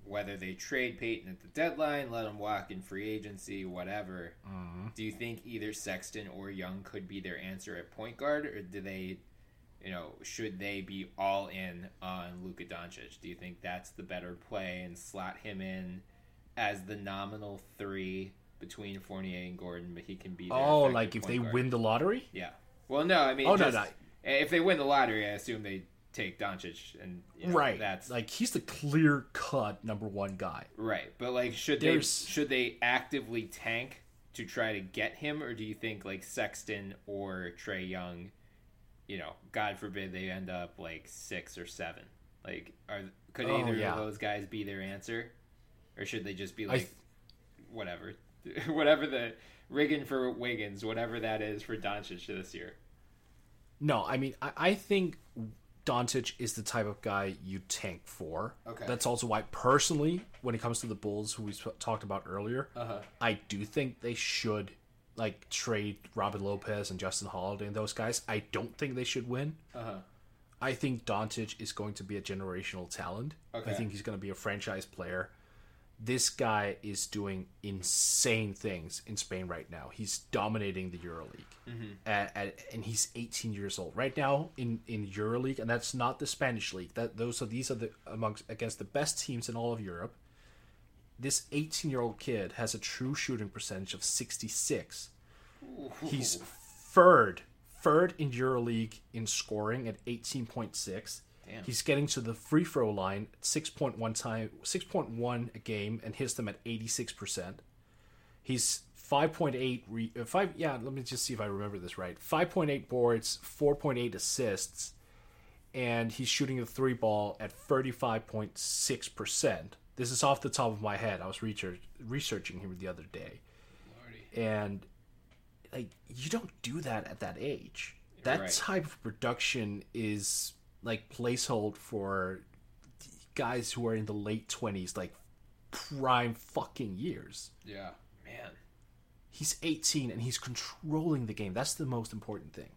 whether they trade Peyton at the deadline, let him walk in free agency, whatever. Mm-hmm. Do you think either Sexton or Young could be their answer at point guard, or do they, you know, should they be all in on Luka Doncic? Do you think that's the better play and slot him in as the nominal three between Fournier and Gordon, but he can be their Oh, effective like if point they guard? win the lottery? Yeah. Well, no, I mean, Oh, just, no, no. if they win the lottery, I assume they take Doncic, and you know, Right. that's like he's the clear cut number one guy. right. But like, should There's- they should they actively tank to try to get him, or do you think like Sexton or Trae Young, you know, God forbid they end up like six or seven, like are could Oh, either yeah. of those guys be their answer, or should they just be I like th- whatever, whatever the rigging for Wiggins, whatever that is for Doncic this year? No, I mean, I, I think Doncic is the type of guy you tank for. Okay. That's also why, personally, when it comes to the Bulls, who we sp- talked about earlier, Uh-huh. I do think they should like trade Robin Lopez and Justin Holiday and those guys. I don't think they should win. Uh-huh. I think Doncic is going to be a generational talent. Okay. I think he's going to be a franchise player. This guy is doing insane things in Spain right now. He's dominating the EuroLeague, Mm-hmm. at, at, and he's eighteen years old right now in in EuroLeague, and that's not the Spanish league. That those are these are the amongst against the best teams in all of Europe. This eighteen year old kid has a true shooting percentage of sixty-six. He's third, third in EuroLeague in scoring at eighteen point six. Damn. He's getting to the free throw line at six point one time, six point one a game, and hits them at eighty-six percent. He's five point eight re, uh, five. Yeah, let me just see if I remember this right. five point eight boards, four point eight assists, and he's shooting the three ball at thirty-five point six percent. This is off the top of my head. I was research, researching him the other day, Lordy. and like you don't do that at that age. That Right. type of production is like placehold for guys who are in the late twenties, like prime fucking years. Yeah, man. He's eighteen and he's controlling the game. That's the most important thing.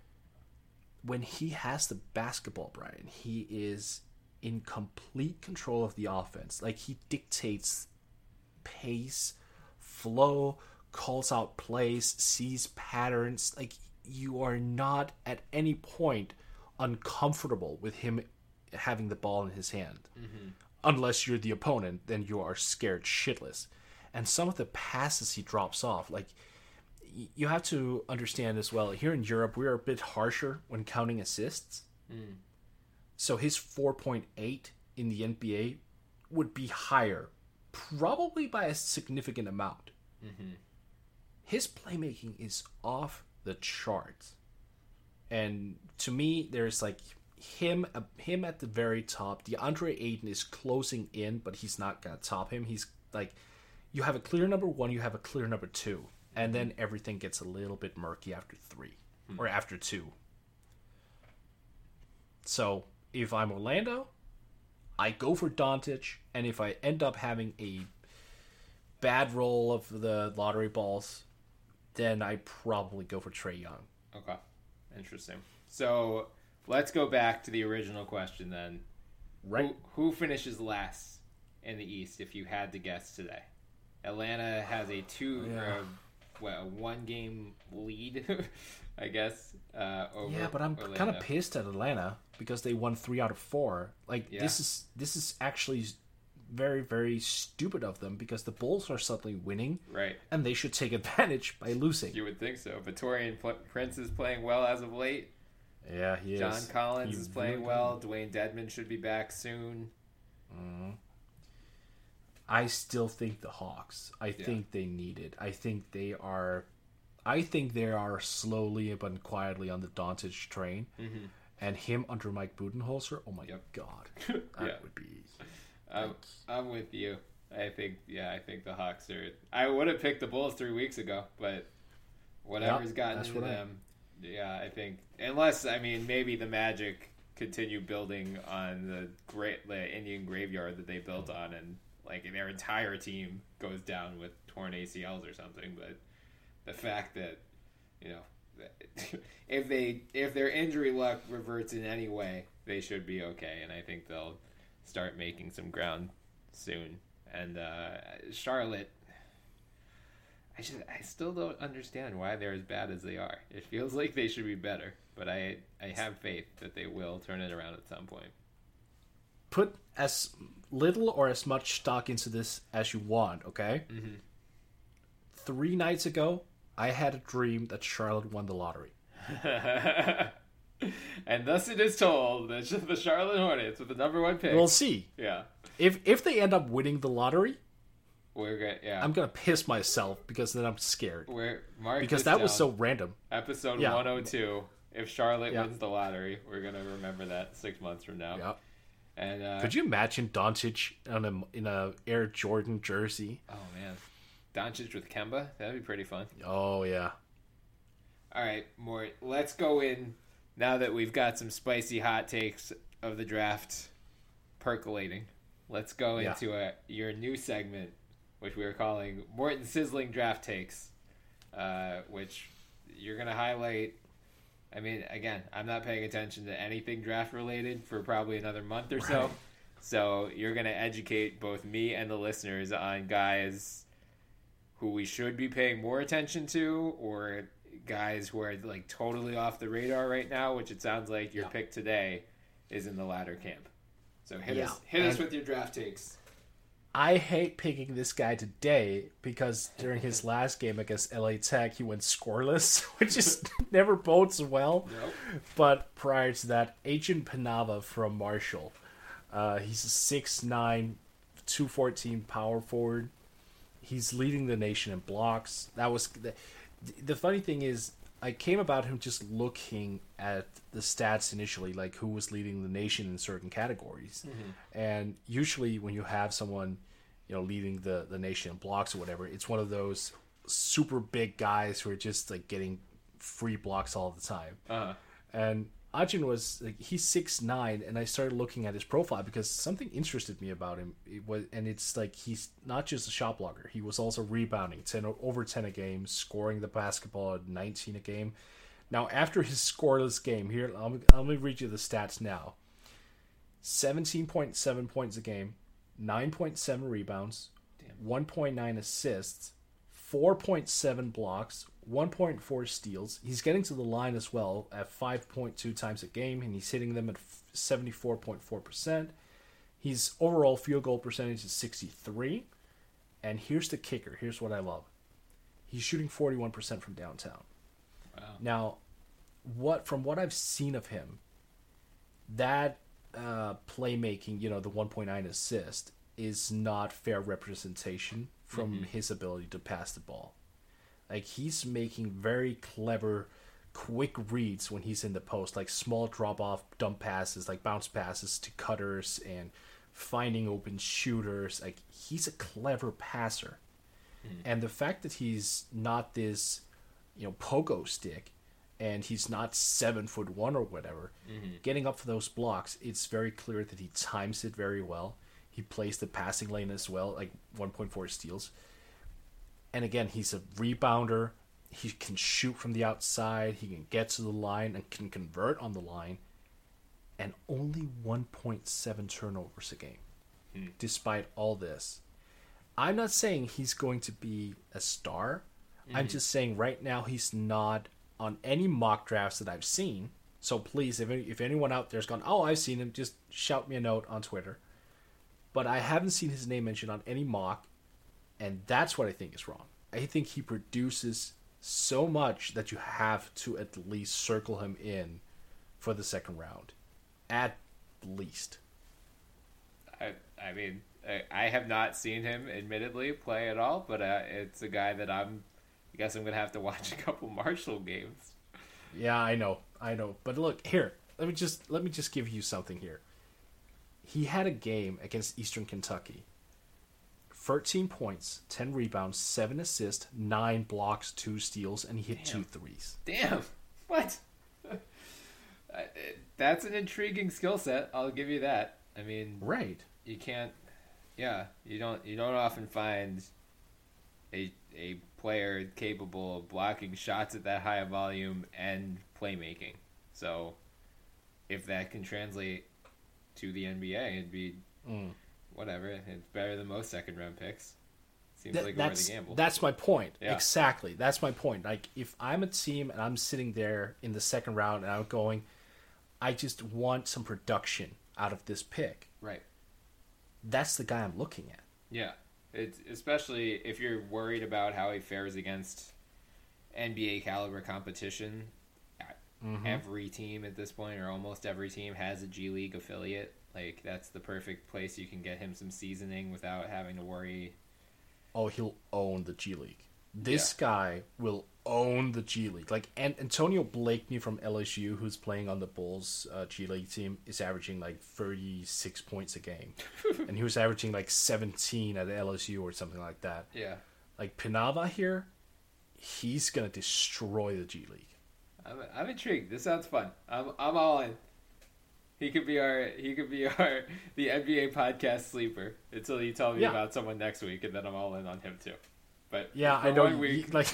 When he has the basketball, Brian, he is in complete control of the offense. Like he dictates pace, flow, calls out plays, sees patterns. Like you are not at any point uncomfortable with him having the ball in his hand. Mm-hmm. Unless you're the opponent, then you are scared shitless. And some of the passes he drops off, like y- you have to understand as well. Here in Europe, we are a bit harsher when counting assists. Mm. So his four point eight in the N B A would be higher, probably by a significant amount. Mm-hmm. His playmaking is off the charts. And to me, there's like him uh, him at the very top. DeAndre Ayton is closing in, but he's not going to top him. He's like, you have a clear number one, you have a clear number two. And then everything gets a little bit murky after three Hmm. or after two. So if I'm Orlando, I go for Doncic. And if I end up having a bad roll of the lottery balls, then I probably go for Trae Young. Okay. Interesting. So let's go back to the original question then. Right. Who, who finishes last in the East if you had to guess today? Atlanta has a two, Yeah. or a, what, a one game lead, I guess. Uh, over Yeah, but I'm Orlando. kind of pissed at Atlanta because they won three out of four. Like Yeah. this is this is actually very very stupid of them because the Bulls are suddenly winning Right. and they should take advantage by losing. You would think so. Victorian Pl- Prince is playing well as of late. Yeah, he is. John Collins He is playing really- well. Dwayne Dedman should be back soon. I still think the Hawks. I Yeah. think they need it. I think they are. I think they are slowly but quietly on the Doncic train, Mm-hmm. and him under Mike Budenholzer. Oh my Yep. god, that Yeah. would be. I'm, I'm with you. I think, yeah, I think the Hawks are. I would have picked the Bulls three weeks ago, but whatever's Yeah, gotten that's into what I- them, yeah, I think. Unless, I mean, maybe the Magic continue building on the great the Indian graveyard that they built on, and like their entire team goes down with torn A C Ls or something. But the fact that, you know, that if they if their injury luck reverts in any way, they should be okay, and I think they'll start making some ground soon. And uh, Charlotte, I just I still don't understand why they're as bad as they are. It feels like they should be better, but I I have faith that they will turn it around at some point. Put as little or as much stock into this as you want, okay? Mm-hmm. Three nights ago, I had a dream that Charlotte won the lottery. And thus it is told that the Charlotte Hornets with the number one pick. We'll see. Yeah. If if they end up winning the lottery, we're gonna yeah. I'm gonna piss myself because then I'm scared. We're mark because that was so random. Episode yeah. one oh two. If Charlotte yeah. wins the lottery, we're gonna remember that six months from now. Yeah. And uh, could you imagine Doncic on a in a Air Jordan jersey? Oh man, Doncic with Kemba, that'd be pretty fun. Oh yeah. All right, Mort, let's go in now that we've got some spicy hot takes of the draft percolating. Let's go yeah. into a, your new segment, which we are calling Morton Sizzling Draft Takes, uh, which you're going to highlight. I mean, again, I'm not paying attention to anything draft related for probably another month or so. Right. So you're going to educate both me and the listeners on guys who we should be paying more attention to, or guys who are like totally off the radar right now, which it sounds like your yeah. pick today is in the latter camp. So hit yeah. us hit and us with your draft takes. I hate picking this guy today because during his last game against L A Tech, he went scoreless, which is never bodes well. Nope. But prior to that, Agent Panava from Marshall. Uh, he's a six nine, two fourteen power forward. He's leading the nation in blocks. That was the, the funny thing is, I came about him just looking at the stats initially, like who was leading the nation in certain categories. Mm-hmm. And usually when you have someone, you know, leading the, the nation in blocks or whatever, it's one of those super big guys who are just like getting free blocks all the time. Uh-huh. And Ajin was like, he's six nine, and I started looking at his profile because something interested me about him. It was, and it's like he's not just a shot blocker; he was also rebounding, ten over ten a game, scoring the basketball at nineteen a game. Now, after his scoreless game, here let me, let me read you the stats now: seventeen point seven points a game, nine point seven rebounds, one point nine assists, four point seven blocks, one point four steals. He's getting to the line as well at five point two times a game, and he's hitting them at seventy-four point four percent. His overall field goal percentage is sixty-three. And here's the kicker. Here's what I love. He's shooting forty-one percent from downtown. Wow. Now, what from what I've seen of him, that uh, playmaking, you know, the one point nine assist, is not fair representation from mm-hmm. his ability to pass the ball. Like, he's making very clever, quick reads when he's in the post, like small drop-off dump passes, like bounce passes to cutters and finding open shooters. Like, he's a clever passer. Mm-hmm. And the fact that he's not this, you know, pogo stick, and he's not seven foot one or whatever, mm-hmm. getting up for those blocks, it's very clear that he times it very well. He plays the passing lane as well, like one point four steals. And again, he's a rebounder. He can shoot from the outside. He can get to the line and can convert on the line. And only one point seven turnovers a game, hmm. despite all this. I'm not saying he's going to be a star. Mm-hmm. I'm just saying right now he's not on any mock drafts that I've seen. So please, if if anyone out there's gone, oh, I've seen him, just shout me a note on Twitter. But I haven't seen his name mentioned on any mock. And that's what I think is wrong. I think he produces so much that you have to at least circle him in for the second round. At least. I I mean, I, I have not seen him, admittedly, play at all, but uh, it's a guy that I'm, I guess I'm going to have to watch a couple Marshall games. Yeah, I know. I know. But look, here, let me just let me just give you something here. He had a game against Eastern Kentucky. thirteen points, ten rebounds, seven assists, nine blocks, two steals, and he hit Damn. two threes. Damn. What? That's an intriguing skill set. I'll give you that. I mean, right. You can't yeah, you don't you don't often find a a player capable of blocking shots at that high a volume and playmaking. So if that can translate to the N B A, it'd be mm. whatever. It's better than most second round picks. Seems Th- like a that's worthy gamble. that's my point. Yeah. Exactly. That's my point. Like if I'm a team and I'm sitting there in the second round and I'm going, I just want some production out of this pick. Right. That's the guy I'm looking at. Yeah. It's especially if you're worried about how he fares against N B A caliber competition. Mm-hmm. Every team at this point, or almost every team, has a G League affiliate. Like that's the perfect place you can get him some seasoning without having to worry. Oh, he'll own the G League. This Yeah. guy will own the G League. Like An- Antonio Blakeney from L S U, who's playing on the Bulls uh, G League team, is averaging like thirty-six points a game, and he was averaging like seventeen at L S U or something like that. Yeah. Like Pinava here, he's gonna destroy the G League. I'm, I'm intrigued. This sounds fun. I'm I'm all in. He could be our he could be our the N B A podcast sleeper until you tell me Yeah. about someone next week, and then I'm all in on him too. But Yeah, for I know. one You, week, like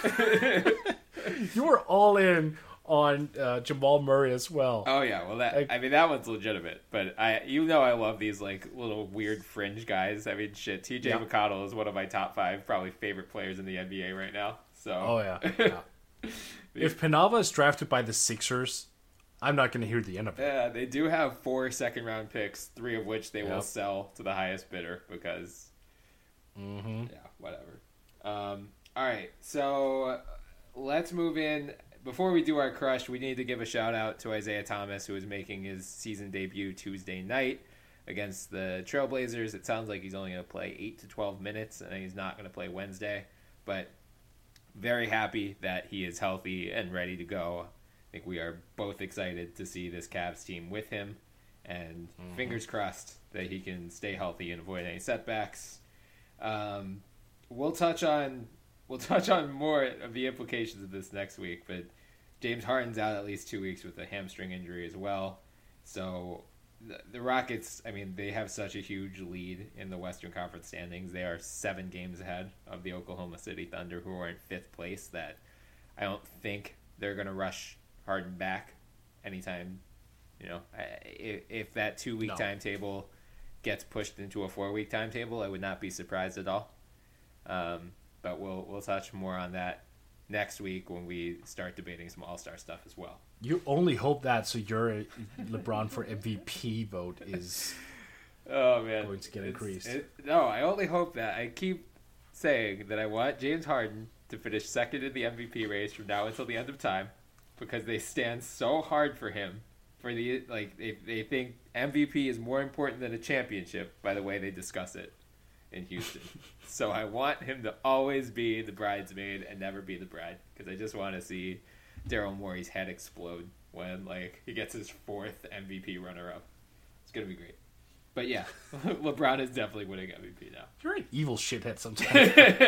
you were all in on uh, Jamal Murray as well. oh yeah, well that Like- I mean that one's legitimate. But I you know I love these like little weird fringe guys. I mean shit, T J Yeah. McConnell is one of my top five probably favorite players in the N B A right now. So Oh yeah. yeah. If Pinava is drafted by the Sixers, I'm not going to hear the end of it. yeah, they do have four second round picks, three of which they will Yep. sell to the highest bidder because Mm-hmm. yeah, whatever. Um, all right, so let's move in. Before we do our crush, we need to give a shout out to Isaiah Thomas, who is making his season debut Tuesday night against the Trailblazers. It sounds like he's only going to play eight to twelve minutes, and he's not going to play Wednesday. But very happy that he is healthy and ready to go. I think we are both excited to see this Cavs team with him, and Mhm. fingers crossed that he can stay healthy and avoid any setbacks. Um, we'll touch on we'll touch on more of the implications of this next week, but James Harden's out at least two weeks with a hamstring injury as well. So the, the Rockets, I mean, they have such a huge lead in the Western Conference standings. They are seven games ahead of the Oklahoma City Thunder, who are in fifth place. That I don't think they're going to rush Harden back anytime. You know, I- if, if that two week No. timetable gets pushed into a four week timetable, I would not be surprised at all. Um, but we'll we'll touch more on that next week when we start debating some All Star stuff as well. You only hope that so your LeBron for M V P vote is Oh man, going to get It's- increased. it- no, I only hope that. I keep saying that I want James Harden to finish second in the M V P race from now until the end of time, because they stand so hard for him. For the like, they they think M V P is more important than a championship. By the way, they discuss it in Houston. So I want him to always be the bridesmaid and never be the bride, because I just want to see Daryl Morey's head explode when like he gets his fourth M V P runner-up. It's gonna be great. But yeah, LeBron is definitely winning M V P now. You're an evil shithead sometimes.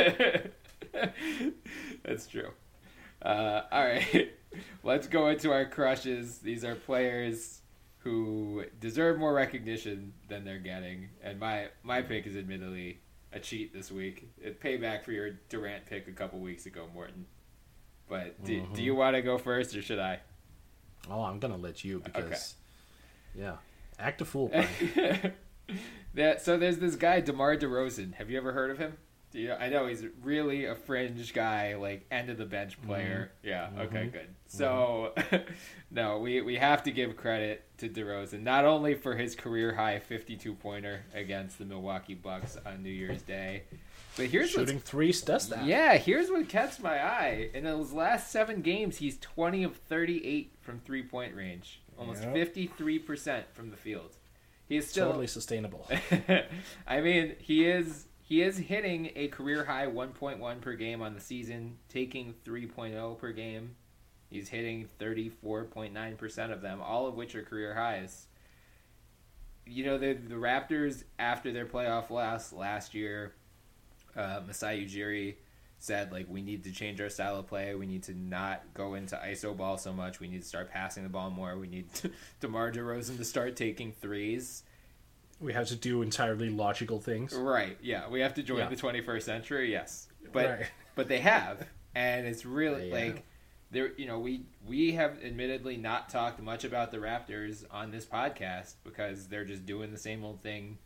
That's true. Uh, all right, let's go into our crushes. These are players who deserve more recognition than they're getting, and my my pick is admittedly a cheat this week. It payback for your Durant pick a couple weeks ago, Morton. But do, Mhm. do you want to go first, or should I? Oh, I'm gonna let you because, Okay. yeah, act a fool. Brian. That, so there's this guy, DeMar DeRozan. Have you ever heard of him? Do you, I know he's really a fringe guy, like end of the bench player. Yeah, okay, Mhm. good. So, no, we, we have to give credit to DeRozan, not only for his career high fifty-two pointer against the Milwaukee Bucks on New Year's Day, but here's what's Shooting threes does that. yeah, here's what catches my eye. In his last seven games, he's twenty of thirty-eight from three-point range. Almost Yep. fifty-three percent from the field. He's still... Totally sustainable. I mean, he is he is hitting a career-high one point one per game on the season, taking three point oh per game. He's hitting thirty-four point nine percent of them, all of which are career highs. You know, the, the Raptors, after their playoff loss last year... Uh, Masai Ujiri said, like, we need to change our style of play. We need to not go into I S O ball so much. We need to start passing the ball more. We need to, DeMar DeRozan to start taking threes. We have to do entirely logical things. Right, yeah. We have to join Yeah. the twenty-first century, yes. But Right. but they have. And it's really, They like, have. there. You know, we, we have admittedly not talked much about the Raptors on this podcast because they're just doing the same old thing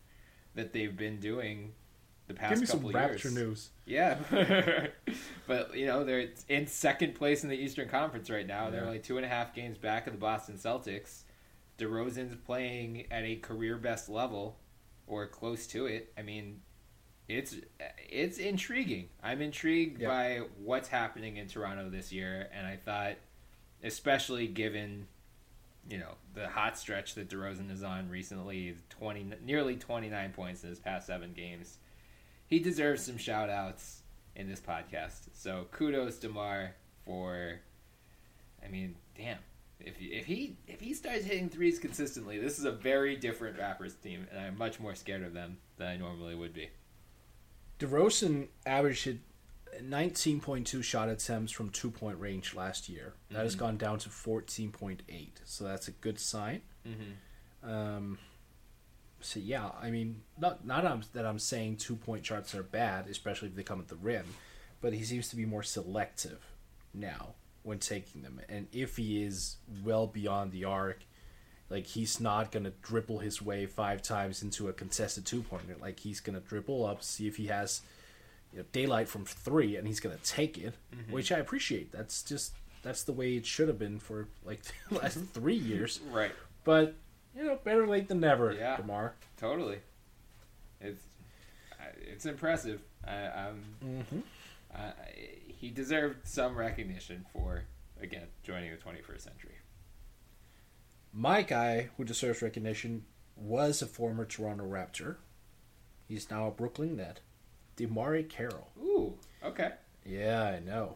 that they've been doing the past Give me couple some of years. Raptor news. Yeah. But, you know, they're in second place in the Eastern Conference right now. Yeah. They're only two and a half games back of the Boston Celtics. DeRozan's playing at a career best level or close to it. I mean, it's it's intriguing. I'm intrigued yeah. by what's happening in Toronto this year, and I thought, especially given, you know, the hot stretch that DeRozan is on recently, twenty nearly twenty-nine points in his past seven games, he deserves some shout-outs in this podcast. So kudos to Mar for, I mean, damn. If if he if he starts hitting threes consistently, this is a very different Raptors team, and I'm much more scared of them than I normally would be. DeRozan averaged nineteen point two shot attempts from two-point range last year. That mm-hmm. has gone down to fourteen point eight, so that's a good sign. Mm-hmm. Um, so, yeah, I mean, not not that I'm saying two-point shots are bad, especially if they come at the rim, but he seems to be more selective now when taking them. And if he is well beyond the arc, like, he's not going to dribble his way five times into a contested two-pointer. Like, he's going to dribble up, see if he has, you know, daylight from three, and he's going to take it, mm-hmm. which I appreciate. That's just, that's the way it should have been for, like, the last three years. Right. But, you know, better late than never, yeah, DeMar. Totally. It's it's impressive. I, I'm... Mm-hmm. Uh, he deserved some recognition for, again, joining the twenty-first century. My guy who deserves recognition was a former Toronto Raptor. He's now a Brooklyn Net. DeMarre Carroll. Ooh, okay. Yeah, I know.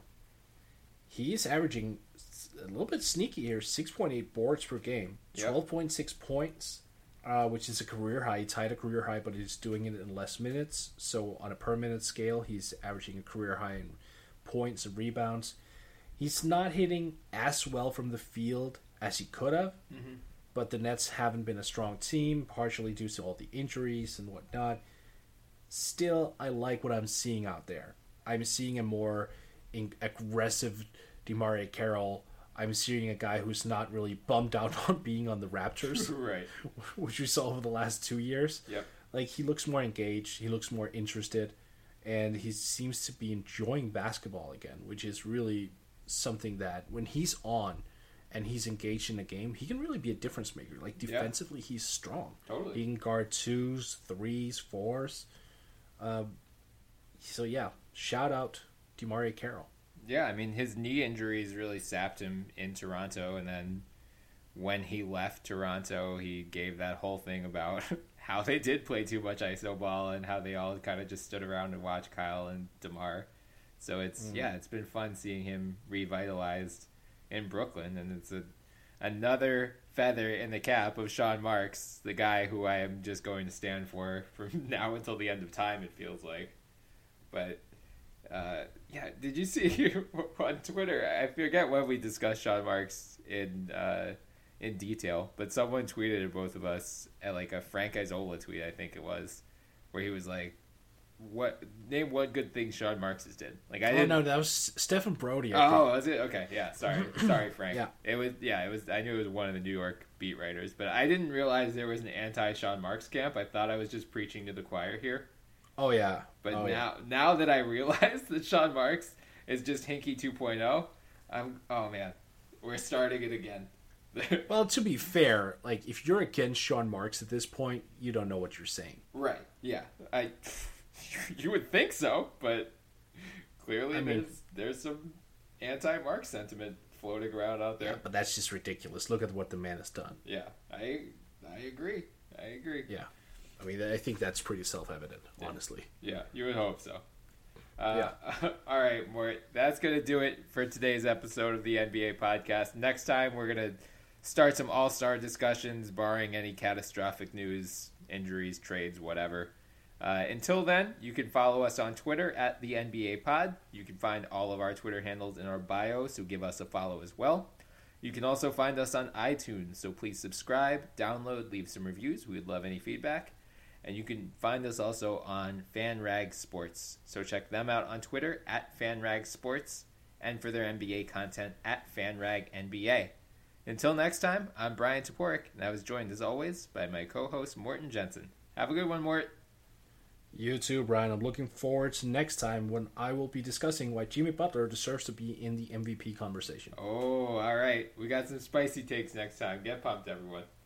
He's averaging a little bit sneaky here, six point eight boards per game, twelve point six yep. points, uh, which is a career high. He tied a career high, but he's doing it in less minutes. So on a per minute scale, he's averaging a career high in points and rebounds. He's not hitting as well from the field as he could have, mm-hmm. but the Nets haven't been a strong team, partially due to all the injuries and whatnot. Still, I like what I'm seeing out there. I'm seeing a more in- aggressive DeMarre Carroll. I'm seeing a guy who's not really bummed out on being on the Raptors, right? Which we saw over the last two years. Yep. Like, he looks more engaged. He looks more interested, and he seems to be enjoying basketball again, which is really something that when he's on and he's engaged in a game, he can really be a difference maker. Like, defensively, yeah. he's strong. Totally. He can guard twos, threes, fours. Um, so, yeah, shout out DeMarre Carroll. Yeah, I mean, his knee injuries really sapped him in Toronto, and then when he left Toronto, he gave that whole thing about how they did play too much iso ball and how they all kind of just stood around and watched Kyle and DeMar. So it's mm. yeah, it's been fun seeing him revitalized in Brooklyn, and it's a another feather in the cap of Sean Marks, the guy who I am just going to stand for from now until the end of time, it feels like. But uh, yeah, did you see on Twitter? I forget when we discussed Sean Marks in uh, in detail, but someone tweeted at both of us at like a Frank Isola tweet, I think it was, where he was like, "What name one good thing Sean Marks has did?" Like I oh didn't. no, that was Stephen Brody. I oh, think. Was it? Okay, yeah. Sorry, sorry, Frank. yeah, it was. Yeah, it was. I knew it was one of the New York beat writers, but I didn't realize there was an anti Sean Marks camp. I thought I was just preaching to the choir here. Oh yeah, but oh, now yeah. now that I realize that Sean Marks is just Hinkie two point oh, I'm oh man, we're starting it again. Well, to be fair, like if you're against Sean Marks at this point, you don't know what you're saying. Right? Yeah, I. You would think so, but clearly I mean, there's there's some anti-Mark sentiment floating around out there. Yeah, but that's just ridiculous. Look at what the man has done. Yeah, I I agree. I agree. Yeah, I mean I think that's pretty self-evident, yeah. honestly. Yeah, you would hope so. Uh, yeah. All right, Mort. That's gonna do it for today's episode of the N B A podcast. Next time we're gonna start some All-Star discussions, barring any catastrophic news, injuries, trades, whatever. Uh, until then, you can follow us on Twitter at the N B A Pod. You can find all of our Twitter handles in our bio, so give us a follow as well. You can also find us on iTunes, so please subscribe, download, leave some reviews. We would love any feedback. And you can find us also on FanRag Sports, so check them out on Twitter at FanRag Sports, and for their N B A content at FanRag N B A. Until next time, I'm Brian Toporek, and I was joined as always by my co-host Morten Jensen. Have a good one, Mort. You too, Brian. I'm looking forward to next time when I will be discussing why Jimmy Butler deserves to be in the M V P conversation. Oh, all right. We got some spicy takes next time. Get pumped, everyone.